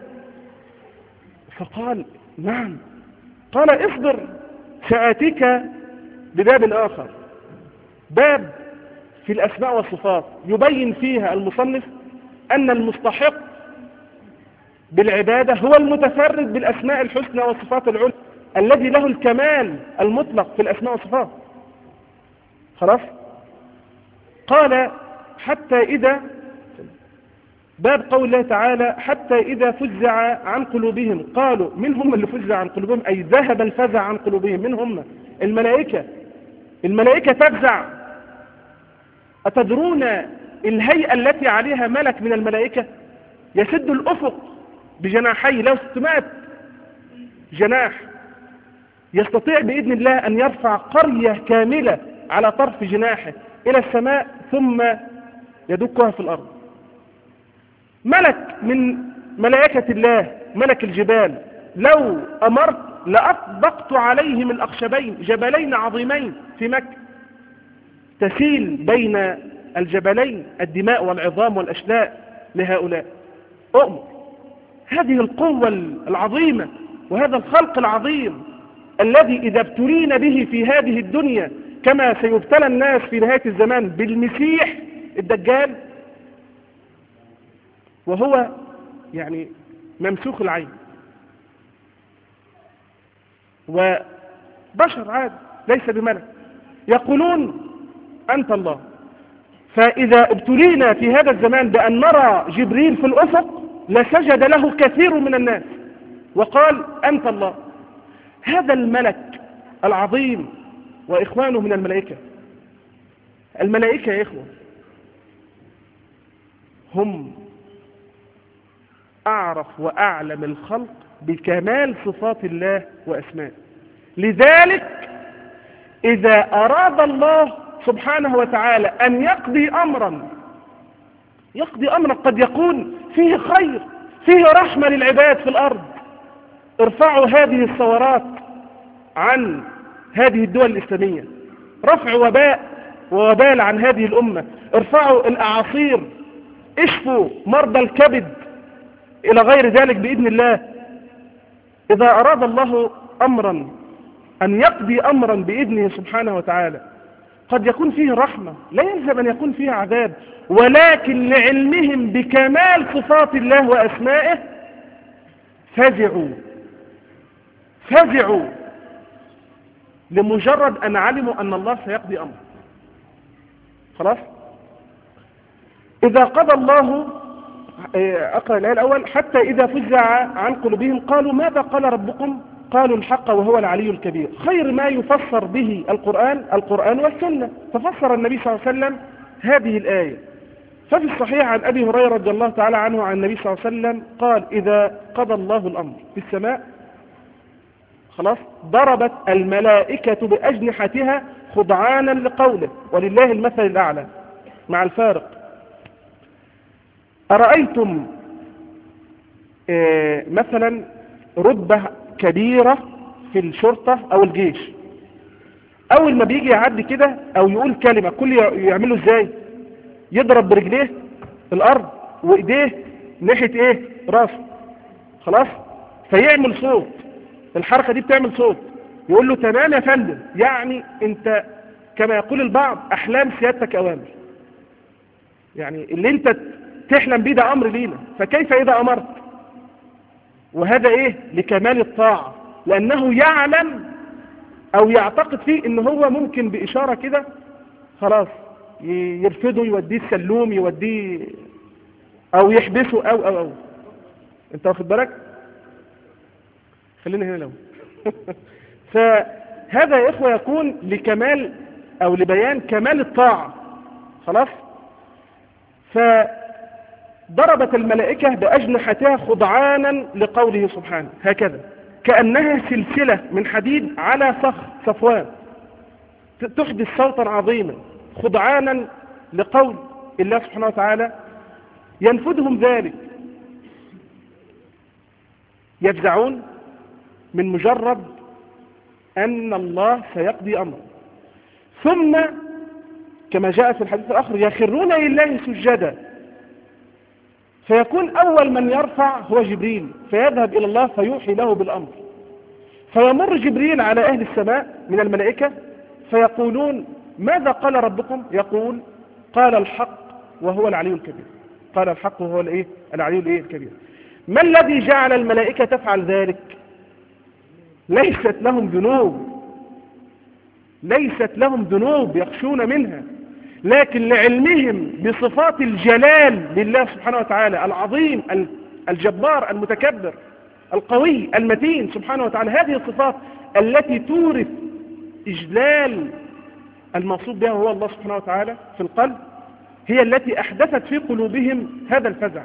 فقال نعم، قال اصبر سآتيك بباب آخر، باب في الأسماء والصفات يبين فيها المصنف أن المستحق بالعبادة هو المتفرد بالأسماء الحسنى والصفات العلى الذي له الكمال المطلق في الأسماء والصفات. خلاص. قال حتى إذا باب قول الله تعالى حتى إذا فزع عن قلوبهم قالوا من هم اللي فزع عن قلوبهم؟ أي ذهب الفزع عن قلوبهم. من هم؟ الملائكة. الملائكة تفزع. أتدرون الهيئة التي عليها ملك من الملائكة يسد الأفق بجناحيه له ستمائة جناح، يستطيع بإذن الله أن يرفع قرية كاملة على طرف جناحه إلى السماء ثم يدكها في الأرض. ملك من ملائكة الله ملك الجبال لو أمرت لأطبقت عليهم الأخشبين، جبلين عظيمين في مكة تسيل بين الجبلين الدماء والعظام والأشلاء لهؤلاء. أؤمر. هذه القوة العظيمة وهذا الخلق العظيم الذي إذا ابتلين به في هذه الدنيا كما سيبتلى الناس في نهاية الزمان بالمسيح الدجال، وهو يعني ممسوخ العين وبشر عادي ليس بملك، يقولون أنت الله. فإذا ابتلينا في هذا الزمان بأن نرى جبريل في الأفق لسجد له كثير من الناس وقال أنت الله. هذا الملك العظيم وإخوانه من الملائكة. الملائكة يا إخوة هم أعرف وأعلم الخلق بكمال صفات الله وأسمائه. لذلك إذا أراد الله سبحانه وتعالى أن يقضي أمرا يقضي أمرا قد يكون فيه خير فيه رحمة للعباد في الأرض، ارفعوا هذه الثورات عن هذه الدول الإسلامية، رفع وباء ووبال عن هذه الأمة، ارفعوا الأعاصير، اشفوا مرضى الكبد إلى غير ذلك بإذن الله. إذا أراد الله أمرا أن يقضي أمرا بإذنه سبحانه وتعالى قد يكون فيه رحمة لا يلزم أن يكون فيه عذاب، ولكن لعلمهم بكمال صفات الله وأسمائه فزعوا فزعوا لمجرد أن علموا أن الله سيقضي أمر. خلاص. إذا قضى الله، أقرأ الآية الأول، حتى إذا فزع عن قلوبهم قالوا ماذا قال ربكم؟ قالوا الحق وهو العلي الكبير. خير ما يفسر به القرآن القرآن والسنة. ففسر النبي صلى الله عليه وسلم هذه الآية. ففي الصحيح عن أبي هريرة رضي الله تعالى عنه عن النبي صلى الله عليه وسلم قال إذا قضى الله الأمر في السماء خلاص ضربت الملائكة بأجنحتها خضعانا لقوله ولله المثل الأعلى مع الفارق. أرأيتم إيه مثلا رتبة كبيرة في الشرطة او الجيش، اول ما بيجي يعدي كده او يقول كلمة كل يعمله ازاي؟ يضرب برجليه الارض وايديه ناحية ايه؟ راسه، خلاص، فيعمل صوت، الحركة دي بتعمل صوت، يقول له تمام يا فندم، يعني انت كما يقول البعض احلام سيادتك اوامر، يعني اللي انت تحلم بيه ده امر لينا، فكيف اذا امرت؟ وهذا ايه؟ لكمال الطاعة، لانه يعلم او يعتقد فيه ان هو ممكن باشارة كده خلاص يرفضه، يوديه السلوم، يوديه او يحبسه او او او انت واخد بالك؟ خلينا هنا لو فهذا يا اخوة يكون لكمال او لبيان كمال الطاعة، خلاص. فضربت الملائكة بأجنحتها خضعانا لقوله سبحانه هكذا، كأنها سلسلة من حديد على صخر صفوان تحدث صوتا عظيما، خضعانا لقول الله سبحانه وتعالى، ينفذهم ذلك، يفزعون من مجرد أن الله سيقضي أمره، ثم كما جاء في الحديث الآخر يخرون لله سجدا، فيكون أول من يرفع هو جبريل، فيذهب إلى الله فيوحي له بالأمر، فيمر جبريل على أهل السماء من الملائكة فيقولون ماذا قال ربكم؟ يقول قال الحق وهو العلي الكبير، قال الحق وهو الايه؟ العلي الايه؟ الكبير. ما الذي جعل الملائكة تفعل ذلك؟ ليست لهم ذنوب، ليست لهم ذنوب يخشون منها، لكن لعلمهم بصفات الجلال لله سبحانه وتعالى، العظيم الجبار المتكبر القوي المتين سبحانه وتعالى، هذه الصفات التي تورث إجلال الموصوف بها هو الله سبحانه وتعالى في القلب، هي التي أحدثت في قلوبهم هذا الفزع،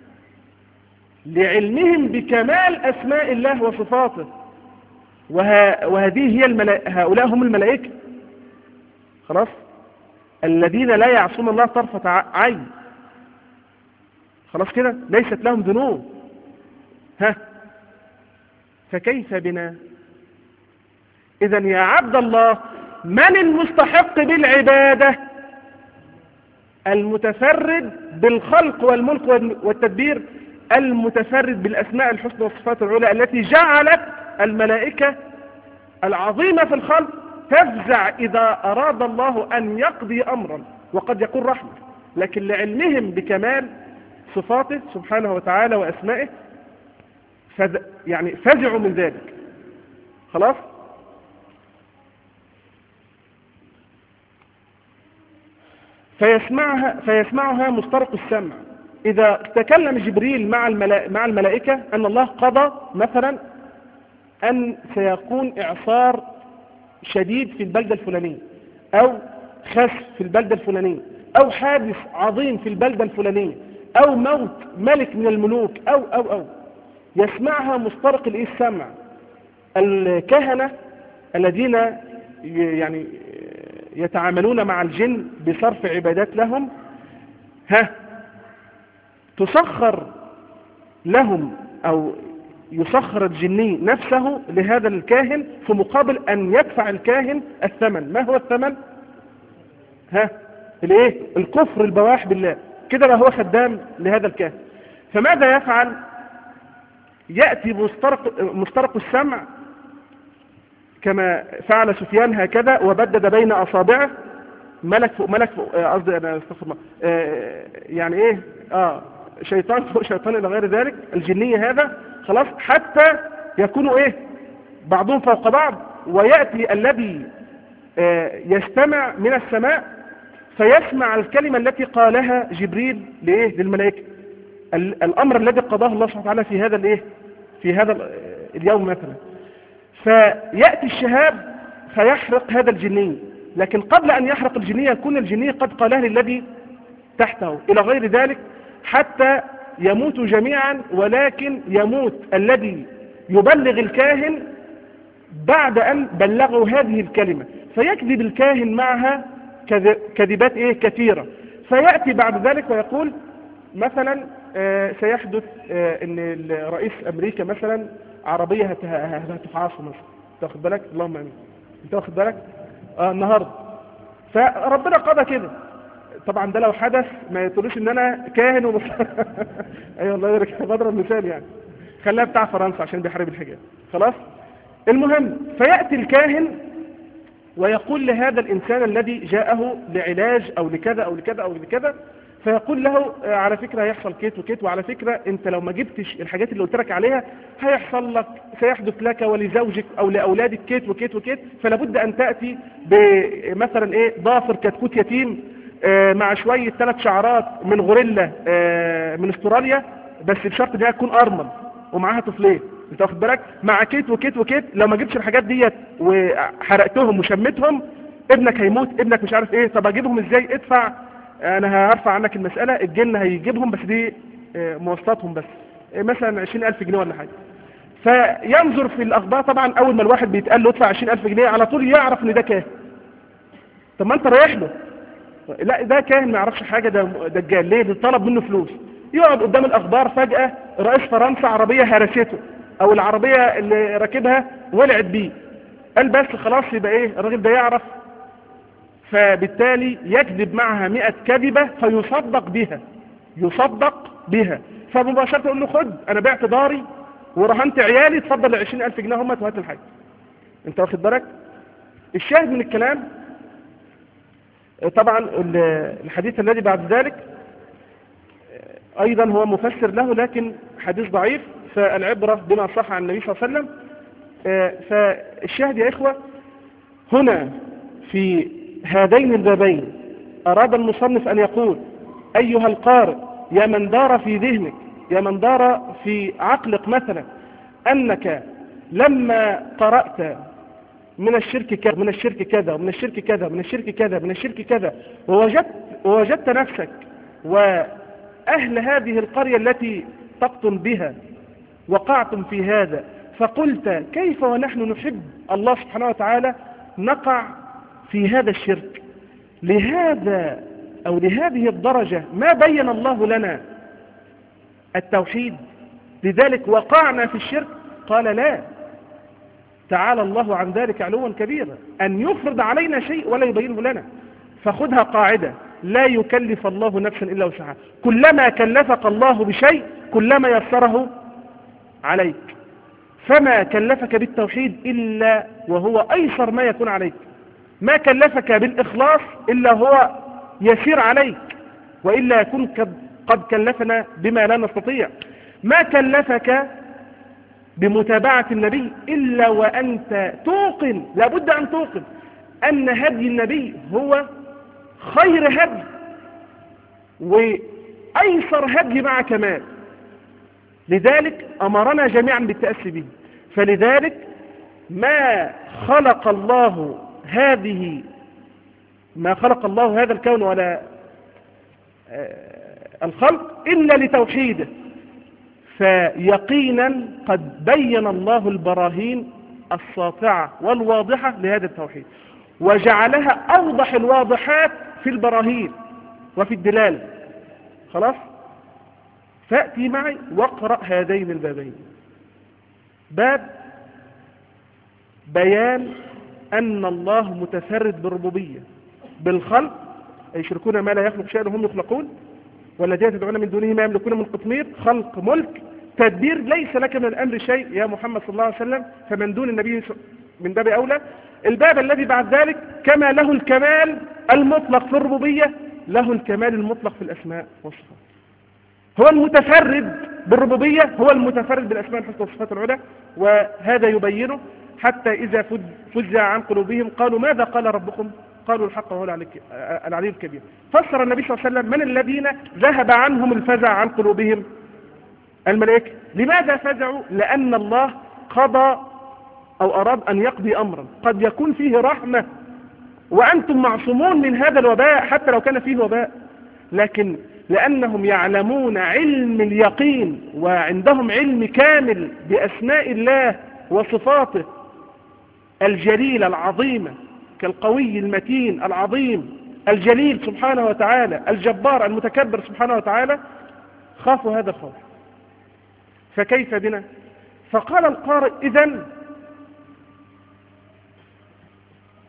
لعلمهم بكمال أسماء الله وصفاته، وه... وهذه هي الملا... هؤلاء هم الملائكة، خلاص، الذين لا يعصون الله طرفة عين، خلاص كده، ليست لهم ذنوب. ها فكيف بنا؟ إذا يا عبد الله، من المستحق بالعبادة؟ المتفرد بالخلق والملك والتدبير، المتفرد بالأسماء الحسنى والصفات العلى، التي جعلت الملائكة العظيمة في الخلق تفزع إذا أراد الله أن يقضي أمرا، وقد يكون رحمة، لكن لعلمهم بكمال صفاته سبحانه وتعالى وأسمائه فز... يعني فزعوا من ذلك، خلاص. فيسمعها, فيسمعها مسترق السمع. إذا تكلم جبريل مع, الملا... مع الملائكة أن الله قضى مثلا أن سيكون إعصار شديد في البلدة الفلانية، أو خسف في البلدة الفلانية، أو حادث عظيم في البلدة الفلانية، أو موت ملك من الملوك، أو أو أو يسمعها مسترق السمع. الكهنة الذين يعني يتعاملون مع الجن بصرف عبادات لهم، ها تسخر لهم أو يسخر الجني نفسه لهذا الكاهن في مقابل أن يدفع الكاهن الثمن. ما هو الثمن؟ ها الايه؟ الكفر البواح بالله، كده بقى هو خدام لهذا الكاهن. فماذا يفعل؟ يأتي مسترق, مسترق السمع كما فعل سفيان هكذا، وبدد بين أصابعه، ملك فوق ملك فوق قصدي أنا استغفر الله آه يعني إيه آه شيطان فوق شيطان إلى غير ذلك، الجنية هذا خلاص، حتى يكونوا إيه بعضهم فوق بعض، ويأتي الذي آه يستمع من السماء فيسمع الكلمة التي قالها جبريل لإيه للملائكة، الأمر الذي قضاه الله سبحانه وتعالى في هذا الإيه في هذا اليوم مثلا. فيأتي الشهاب فيحرق هذا الجني، لكن قبل أن يحرق الجني يكون الجني قد قالها للذي تحته إلى غير ذلك، حتى يموتوا جميعا، ولكن يموت الذي يبلغ الكاهن بعد أن بلغوا هذه الكلمة، فيكذب الكاهن معها كذبات إيه كثيرة، فيأتي بعد ذلك ويقول مثلا آه سيحدث آه ان رئيس امريكا مثلا عربية هتفعصه مثلا، تاخد بالك؟ اللهم امين. انت واخد بالك؟ اه النهارده فربنا قضى كده. طبعا ده لو حدث ما تقولوش ان انا كاهن ومص... ايوه الله يبارك، بضرب مثال يعني، خليها بتاع فرنسا عشان بيحارب الحجاب. خلاص. المهم فياتي الكاهن ويقول لهذا الانسان الذي جاءه لعلاج او لكذا او لكذا او لكذا، فيقول له على فكرة هيحصل كيت وكيت، وعلى فكرة انت لو ما جبتش الحاجات اللي قلت لك عليها هيحصل لك، سيحدث لك ولزوجك او لاولادك كيت وكيت وكيت، فلا بد ان تأتي بمثلا ايه ضافر كتكوت يتيم مع شوية ثلاث شعرات من غوريلا من استراليا، بس بشرط انها تكون ارمل ومعاها طفلين. انت واخد بالك؟ مع كيت وكيت وكيت، لو ما جبتش الحاجات ديت وحرقتهم وشمتهم ابنك هيموت، ابنك مش عارف ايه. طب اجيبهم ازاي؟ ادفع، انا هرفع عنك المسألة، الجن هيجيبهم بس دي مواصلاتهم بس مثلا عشرين الف جنيه ولا حاجة. فينظر في الاخبار، طبعا اول ما الواحد بيتقال له ادفع عشرين الف جنيه على طول يعرف ان ده كاهن. طب ما انت رايح له، لا ده كاهن ما يعرفش حاجة، ده دجال. ليه؟ ده طلب منه فلوس. يقعد قدام الاخبار، فجأة رئيس فرنسا عربية هرسته او العربية اللي راكبها ولعت بيه، قال بس خلاص يبقى ايه الراجل ده يعرف، فبالتالي يكذب معها مئة كذبة فيصدق بها، يصدق بها. فمباشرة يقول له خد انا بعت داري ورهنت عيالي، اتفضل العشرين الف جنيه هم وهات الحاجة. انت واخد بالك؟ الشاهد من الكلام طبعا الحديث الذي بعد ذلك ايضا هو مفسر له لكن حديث ضعيف، فالعبرة بما صح عن النبي صلى الله عليه وسلم. فالشاهد يا اخوة هنا في هذين البابين اراد المصنف ان يقول ايها القارئ، يا من دار في ذهنك، يا من دار في عقلك مثلا انك لما قرأت من الشرك كذا من الشرك كذا ومن الشرك كذا من الشرك كذا من الشرك كذا ووجدت, ووجدت نفسك وأهل هذه القرية التي تقطن بها وقعتم في هذا، فقلت كيف ونحن نحب الله سبحانه وتعالى نقع في هذا الشرك؟ لهذا أو لهذه الدرجة ما بين الله لنا التوحيد، لذلك وقعنا في الشرك. قال لا، تعالى الله عن ذلك علوا كبيرا، أن يفرض علينا شيء ولا يبينه لنا. فخذها قاعدة، لا يكلف الله نفسا إلا وسعها، كلما كلفك الله بشيء كلما يسره عليك، فما كلفك بالتوحيد إلا وهو أيسر ما يكون عليك، ما كلفك بالإخلاص إلا هو يسير عليك، وإلا يكون قد كلفنا بما لا نستطيع، ما كلفك بمتابعة النبي إلا وأنت توقن، لابد أن توقن أن هدي النبي هو خير هدي وأيسر هدي مع كمال، لذلك أمرنا جميعا بالتأسي به. فلذلك ما خلق الله هذه ما خلق الله هذا الكون ولا الخلق إلا لتوحيده، فيقينا قد بين الله البراهين الساطعة والواضحة لهذا التوحيد، وجعلها أوضح الواضحات في البراهين وفي الدلالة. خلاص، فأتي معي واقرأ هذين البابين. باب بيان أن الله متفرد بالربوبية، بالخلق يشركون ما لا يخلق شيئا وهم يخلقون، والذين تدعون من دونه ما يملكون من قطمير، خلق، ملك، تدبير، ليس لك من الأمر شيء يا محمد صلى الله عليه وسلم، فمن دون النبي من باب أولى. الباب الذي بعد ذلك كما له الكمال المطلق في الربوبية له الكمال المطلق في الأسماء والصفات، هو المتفرد بالربوبية، هو المتفرد بالأسماء الحسنى والصفات العلى، وهذا يبينه حتى إذا فزع عن قلوبهم قالوا ماذا قال ربكم؟ قالوا الحق وهو العلي الكبير. فسر النبي صلى الله عليه وسلم من الذين ذهب عنهم الفزع عن قلوبهم؟ الملائكة. لماذا فزعوا؟ لأن الله قضى أو أراد أن يقضي أمرا قد يكون فيه رحمة، وأنتم معصومون من هذا الوباء حتى لو كان فيه وباء، لكن لأنهم يعلمون علم اليقين وعندهم علم كامل بأسماء الله وصفاته الجليلة العظيمة، كالقوي المتين العظيم الجليل سبحانه وتعالى، الجبار المتكبر سبحانه وتعالى، خافوا هذا الخوف. فكيف بنا؟ فقال القارئ إذن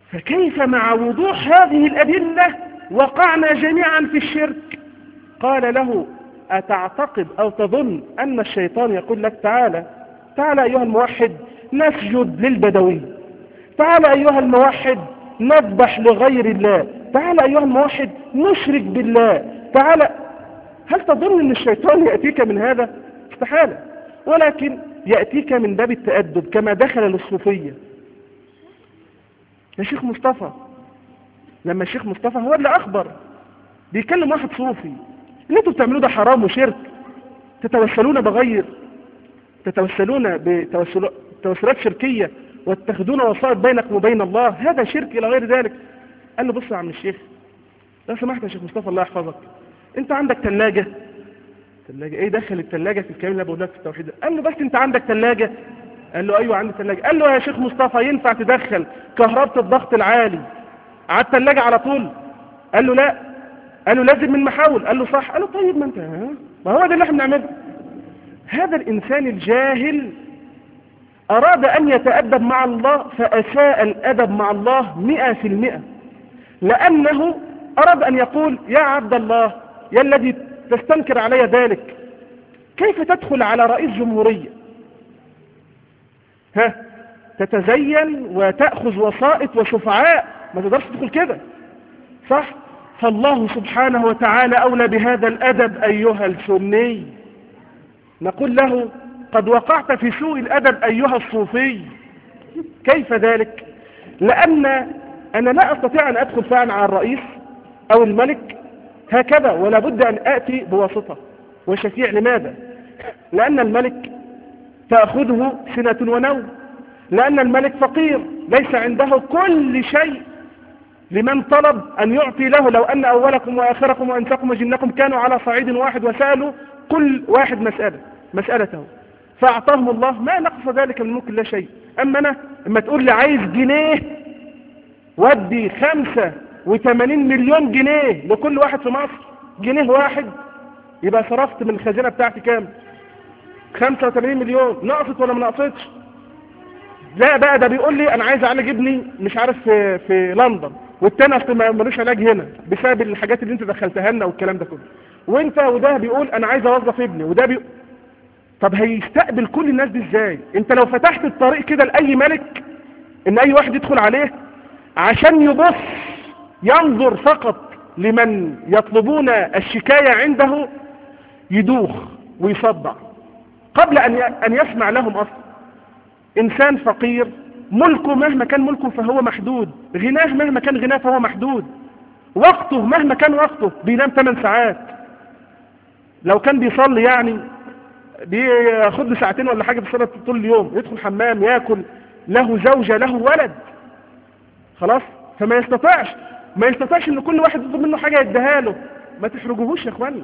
فكيف مع وضوح هذه الأدلة وقعنا جميعا في الشرك؟ قال له أتعتقد أو تظن أن الشيطان يقول لك تعالى تعالى أيها الموحد نسجد للبدوي، تعالى أيها الموحد نذبح لغير الله، تعالى أيها الموحد نشرك بالله، تعالى. هل تظن أن الشيطان يأتيك من هذا؟ استحالة، ولكن يأتيك من باب التأدب كما دخل للصوفية. يا شيخ مصطفى، لما الشيخ مصطفى هو اللي أخبر بيكلم واحد صوفي، اللي انتوا بتعملوه ده حرام وشرك، تتوسلون بغير، تتوسلون بتوسلات شركية وتتخذون وسائط بينكم وبين الله، هذا شرك إلى غير ذلك. قال له بص يا عم الشيخ، لو سمحت يا شيخ مصطفى الله يحفظك، انت عندك ثلاجة؟ ثلاجة ايه دخل الثلاجة في الكلام اللي بقول لك في التوحيد؟ قال له بس انت عندك ثلاجة؟ قال له ايوه عندي ثلاجة. قال له يا شيخ مصطفى ينفع تدخل كهرباء الضغط العالي على الثلاجة على طول؟ قال له لا. قال له لازم من محاول. قال له صح. قال له طيب ما انت ما هو ده اللي احنا بنعمله. هذا الانسان الجاهل اراد ان يتأدب مع الله فاساء الادب مع الله مئة في المئة، لانه اراد ان يقول يا عبد الله يا الذي تستنكر علي ذلك، كيف تدخل على رئيس جمهورية ها تتزين وتأخذ وسائط وشفعاء؟ ما تقدرش تدخل كده، صح؟ فالله سبحانه وتعالى أولى بهذا الأدب أيها السني. نقول له قد وقعت في سوء الأدب أيها الصوفي. كيف ذلك؟ لأن أنا لا أستطيع أن أدخل فعلا على الرئيس أو الملك هكذا، ولا بد أن آتي بواسطة وشفيع. لماذا؟ لأن الملك تأخذه سنة ونوم، لأن الملك فقير ليس عنده كل شيء. لمن طلب أن يعطي له، لو أن أولكم وآخركم وأنساكم وجنكم كانوا على صعيد واحد وسألوا كل واحد مسألة مسألته فأعطاهم الله، ما نقص ذلك من ملك لا شيء. أما أنا اما تقول لي عايز جنيه ودي خمسة وثمانين مليون جنيه لكل واحد في مصر، جنيه واحد، يبقى صرفت من الخزينة بتاعتي كام؟ خمسة وثمانين مليون. نقصت ولا ما نقصتش؟ لا بقى ده بيقول لي انا عايز اعالج ابني مش عارف في, في لندن، والتاني اصل ملوش علاج هنا بسبب الحاجات اللي انت دخلتها لنا والكلام ده كله، وانت وده بيقول انا عايز اوظف ابني، وده بيقول. طب هيستقبل كل الناس دي ازاي؟ انت لو فتحت الطريق كده لاي ملك ان اي واحد يدخل عليه عشان يبص ينظر فقط لمن يطلبون الشكاية عنده، يدوخ ويصدع قبل ان ان يسمع لهم اصلا. انسان فقير ملكه مهما كان ملكه فهو محدود، غناه مهما كان غناه فهو محدود، وقته مهما كان وقته بينام ثمان ساعات، لو كان بيصلي يعني بياخد له ساعتين ولا حاجة في الصلاة طول اليوم، يدخل حمام ياكل، له زوجة له ولد، خلاص. فما يستطيعش ما يستطيعش ان كل واحد يطلب منه حاجة يديها له. ما تحرجوهوش يا اخوانا.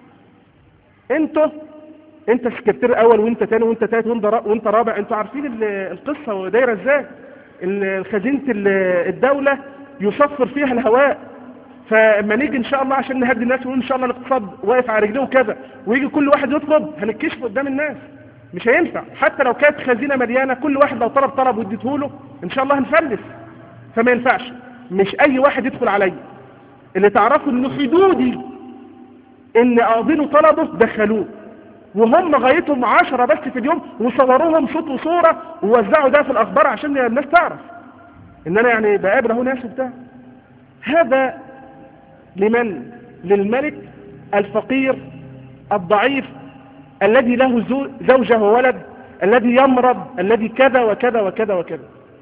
انتوا انت سكرتير اول وانت تاني وانت تالت وانت رابع، انتوا عارفين القصة ودايرة ازاي. الخزينة الدولة يصفر فيها الهواء، فما نيجي ان شاء الله عشان نهدي الناس ونقول ان شاء الله الاقتصاد واقف على رجليه وكذا، ويجي كل واحد يطلب، هنتكشف قدام الناس، مش هينفع. حتى لو كانت خزينة مليانة كل واحد لو طلب طلب واديته له ان شاء الله هنفلس. فما ينفعش، مش اي واحد يدخل عليا. اللي تعرفوا ان حدودي ان اقضيله طلبه دخلوه، وهم غايتهم عشرة بس في اليوم، وصوروهم صوت وصورة ووزعوا ده في الاخبار عشان الناس تعرف ان انا يعني بقابل اهو ناس وبتاع. هذا لمن؟ للملك الفقير الضعيف الذي له زوجة وولد، الذي يمرض، الذي كذا وكذا وكذا وكذا.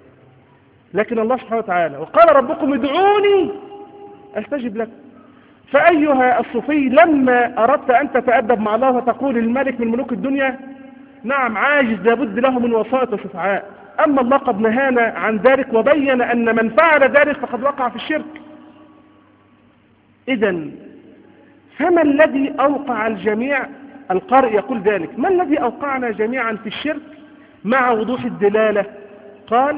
لكن الله سبحانه وتعالى وقال ربكم ادعوني استجب لكم. فأيها الصوفي لما أردت أن تتأدب مع الله وتقول الملك من ملوك الدنيا نعم عاجز لابد له من وسائط وشفعاء، أما الله قد نهانا عن ذلك وبين أن من فعل ذلك فقد وقع في الشرك. إذن فما الذي أوقع الجميع؟ القارئ يقول ذلك، ما الذي أوقعنا جميعا في الشرك مع وضوح الدلالة؟ قال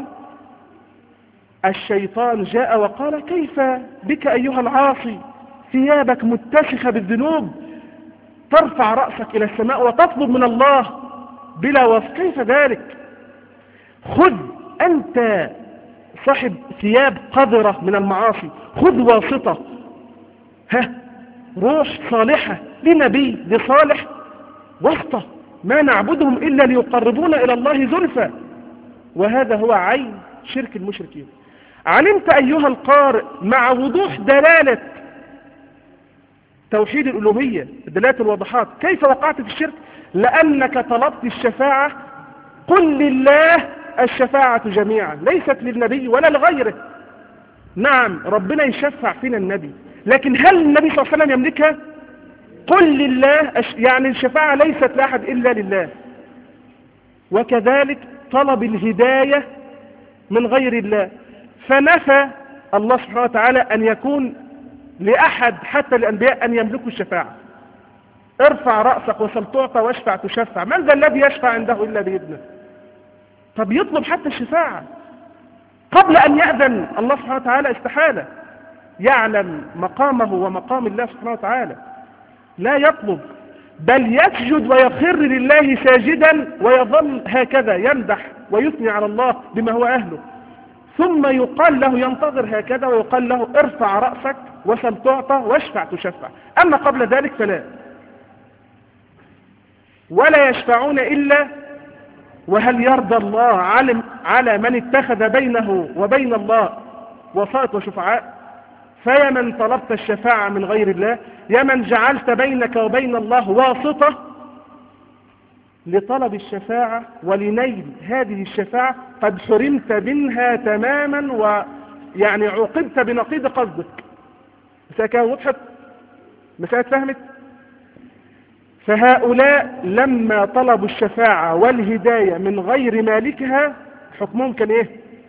الشيطان جاء وقال كيف بك أيها العاصي ثيابك متسخة بالذنوب ترفع رأسك إلى السماء وتطلب من الله بلا وصف، كيف ذلك؟ خذ أنت صاحب ثياب قذرة من المعاصي، خذ واسطة، ها روح صالحة لنبي لصالح، واسطة، ما نعبدهم إلا ليقربونا إلى الله زلفى. وهذا هو عين شرك المشركين. علمت أيها القارئ مع وضوح دلالة توحيد الألوهية، دلالة الواضحات، كيف وقعت في الشرك؟ لأنك طلبت الشفاعة. قل لله الشفاعة جميعا، ليست للنبي ولا لغيره. نعم ربنا يشفع فينا النبي، لكن هل النبي صلى الله عليه وسلم يملكها؟ قل لله، يعني الشفاعة ليست لأحد إلا لله. وكذلك طلب الهداية من غير الله، فنفى الله سبحانه وتعالى أن يكون لأحد حتى الأنبياء أن يملكوا الشفاعة. ارفع رأسك وسل تعطى واشفع تشفع، من ذا الذي يشفع عنده إلا بإذنه؟ طب يطلب حتى الشفاعة قبل أن يأذن الله سبحانه وتعالى؟ استحالة. يعلم مقامه ومقام الله سبحانه وتعالى، لا يطلب، بل يسجد ويخر لله ساجدا ويظل هكذا يمدح ويثني على الله بما هو أهله، ثم يقال له ينتظر هكذا ويقال له ارفع رأسك وسل تعطى واشفع تشفع. أما قبل ذلك فلا. ولا يشفعون إلا، وهل يرضى الله علم على من اتخذ بينه وبين الله وسائط وشفعاء؟ فيا من طلبت الشفاعة من غير الله، يا من جعلت بينك وبين الله واسطة لطلب الشفاعة ولنيل هذه الشفاعة، قد حرمت منها تماما، ويعني عوقبت بنقيض قصدك. مسألة كانت وضحت؟ مسألة فهمت؟ فهؤلاء لما طلبوا الشفاعة والهداية من غير مالكها حكمهم كان ايه؟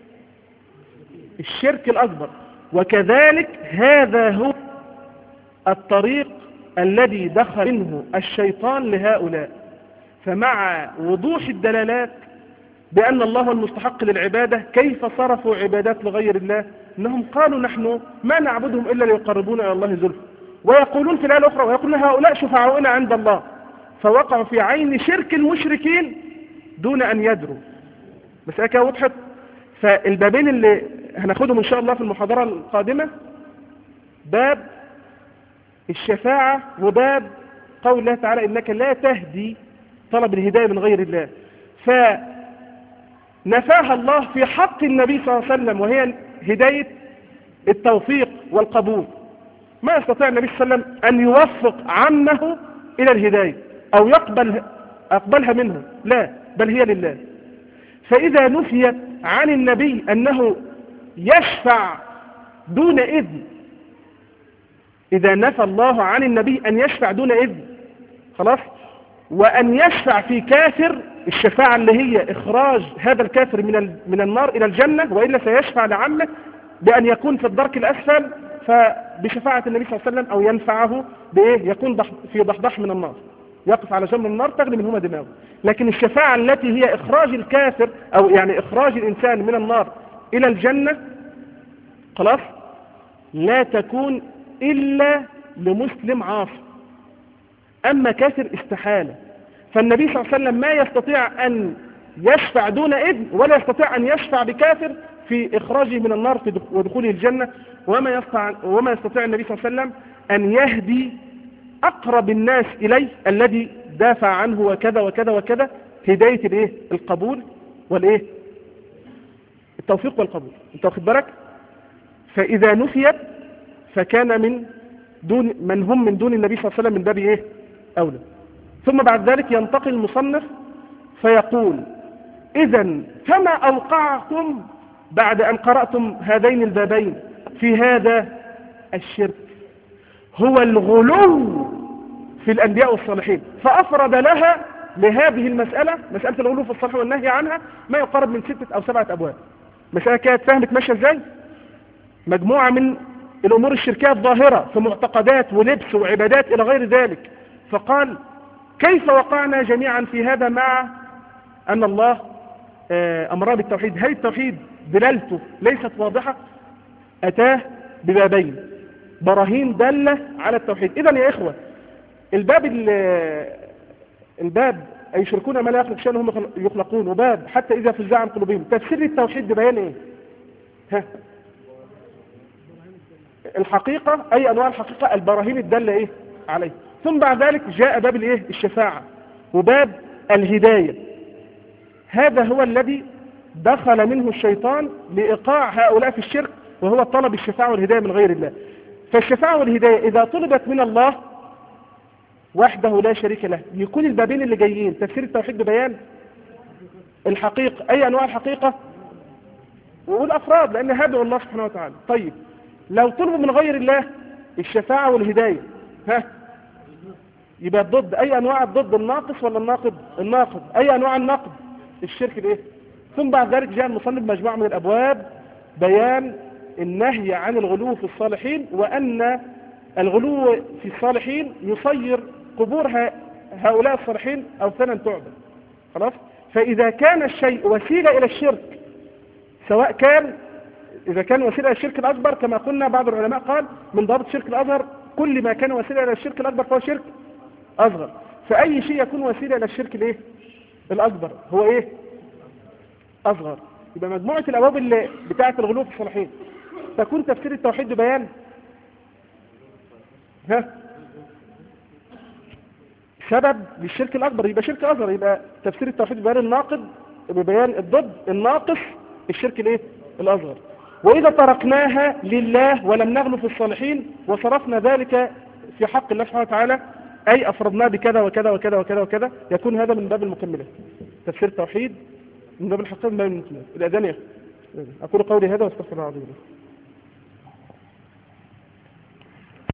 الشرك الأكبر. وكذلك هذا هو الطريق الذي دخل منه الشيطان لهؤلاء. فمع وضوح الدلالات بأن الله المستحق للعبادة، كيف صرفوا عبادات لغير الله؟ إنهم قالوا نحن ما نعبدهم إلا ليقربونا إلى الله زلفى، ويقولون في الآية الأخرى ويقولون هؤلاء شفعاؤنا عند الله، فوقعوا في عين شرك المشركين دون أن يدروا. مسألة كده وضحت؟ فالبابين اللي هناخدهم إن شاء الله في المحاضرة القادمة، باب الشفاعة وباب قول الله تعالى إنك لا تهدي، طلب الهداية من غير الله، فنفاها الله في حق النبي صلى الله عليه وسلم، وهي هداية التوفيق والقبول. ما يستطيع النبي صلى الله عليه وسلم أن يوفق عمه إلى الهداية أو يقبل أقبلها منه، لا، بل هي لله. فإذا نفيت عن النبي أنه يشفع دون إذن، إذا نفى الله عن النبي أن يشفع دون إذن، خلاص، وأن يشفع في كافر، الشفاعة اللي هي إخراج هذا الكافر من من النار إلى الجنة، وإلا سيشفع لعمه بأن يكون في الدرك الأسفل، فبشفاعة النبي صلى الله عليه وسلم، أو ينفعه بإيه؟ يكون في ضحضح من النار، يقف على جنب النار تغلي منهما دماغه. لكن الشفاعة التي هي إخراج الكافر، أو يعني إخراج الإنسان من النار إلى الجنة، خلاص، لا تكون إلا لمسلم عاصي. أما كافر استحالة. فالنبي صلى الله عليه وسلم ما يستطيع أن يشفع دون إذن، ولا يستطيع أن يشفع بكافر في إخراجه من النار ودخوله الجنة. وما يستطيع, وما يستطيع النبي صلى الله عليه وسلم أن يهدي أقرب الناس إليه الذي دافع عنه وكذا وكذا وكذا، هداية الإيه؟ القبول والإيه؟ التوفيق والقبول. أنت واخد بالك؟ فإذا نفيت فكان من دون من هم من دون النبي صلى الله عليه وسلم من باب إيه؟ أولى. ثم بعد ذلك ينتقل المصنف فيقول: إذن فما أوقعكم بعد أن قرأتم هذين البابين في هذا الشرك؟ هو الغلو في الأنبياء والصالحين. فأفرد لها لهذه المسألة، مسألة الغلو في الصالح والنهي عنها، ما يقارب من ستة أو سبعة أبواب. مسألة كانت فهمت ماشية إزاي؟ مجموعة من الأمور الشركية الظاهرة في معتقدات ولبس وعبادات إلى غير ذلك. فقال: كيف وقعنا جميعا في هذا مع أن الله أمر بالتوحيد؟ هل التوحيد دلالته ليست واضحة؟ أتاه ببابين براهين دالة على التوحيد. إذن يا إخوة، الباب الباب يشركون ما لا يخلق شيئا وهم يخلقون، وباب حتى إذا فزع عن قلوبهم، تفسير التوحيد ببيان إيه؟ ها الحقيقة، أي أنواع الحقيقة؟ البراهين الدالة إيه عليه. ثم بعد ذلك جاء باب الإيه الشفاعة وباب الهداية. هذا هو الذي دخل منه الشيطان لإيقاع هؤلاء في الشرك، وهو طلب الشفاعة والهداية من غير الله. فالشفاعة والهداية إذا طلبت من الله وحده لا شريك له، يكون البابين اللي جايين تفسير التوحيد ببيان الحقيقة. أي أنواع الحقيقة؟ والأفراد، لأن هدعو الله سبحانه وتعالى. طيب لو طلبوا من غير الله الشفاعة والهداية، ها يبقى الضد. أي أنواع الضد؟ الناقص ولا الناقض؟ الناقض. أي أنواع النقد؟ الشرك الإيه. ثم بعد ذلك جاء المصنف مجموعة من الأبواب بيان النهي عن الغلو في الصالحين، وأن الغلو في الصالحين يصير قبور هؤلاء الصالحين أوثانا تعبد. خلاص. فإذا كان الشيء وسيلة إلى الشرك، سواء كان إذا كان وسيلة إلى الشرك الأكبر كما قلنا، بعض العلماء قال من ضابط الشرك الأصغر كل ما كان وسيلة إلى الشرك الأكبر فهو شرك أصغر. فأي شيء يكون وسيلة إلى الشرك الإيه الأكبر هو إيه أصغر. يبقى مجموعة الأبواب اللي بتاعة الغلو في الصالحين تكون تفسير التوحيد ببيان ها سبب للشرك الأكبر، يبقى شرك أصغر. يبقى تفسير التوحيد ببيان الناقض، ببيان الضد الناقص الشرك الايه الأصغر. وإذا تركناها لله ولم نغلو في الصالحين وصرفنا ذلك في حق الله سبحانه وتعالى، أي أفردناه بكذا وكذا وكذا وكذا وكذا، يكون هذا من باب المكملات. تفسير التوحيد من باب الحقيقة من باب المكملات. الأذان يا أخي. أقول قولي هذا واستغفر الله العظيم.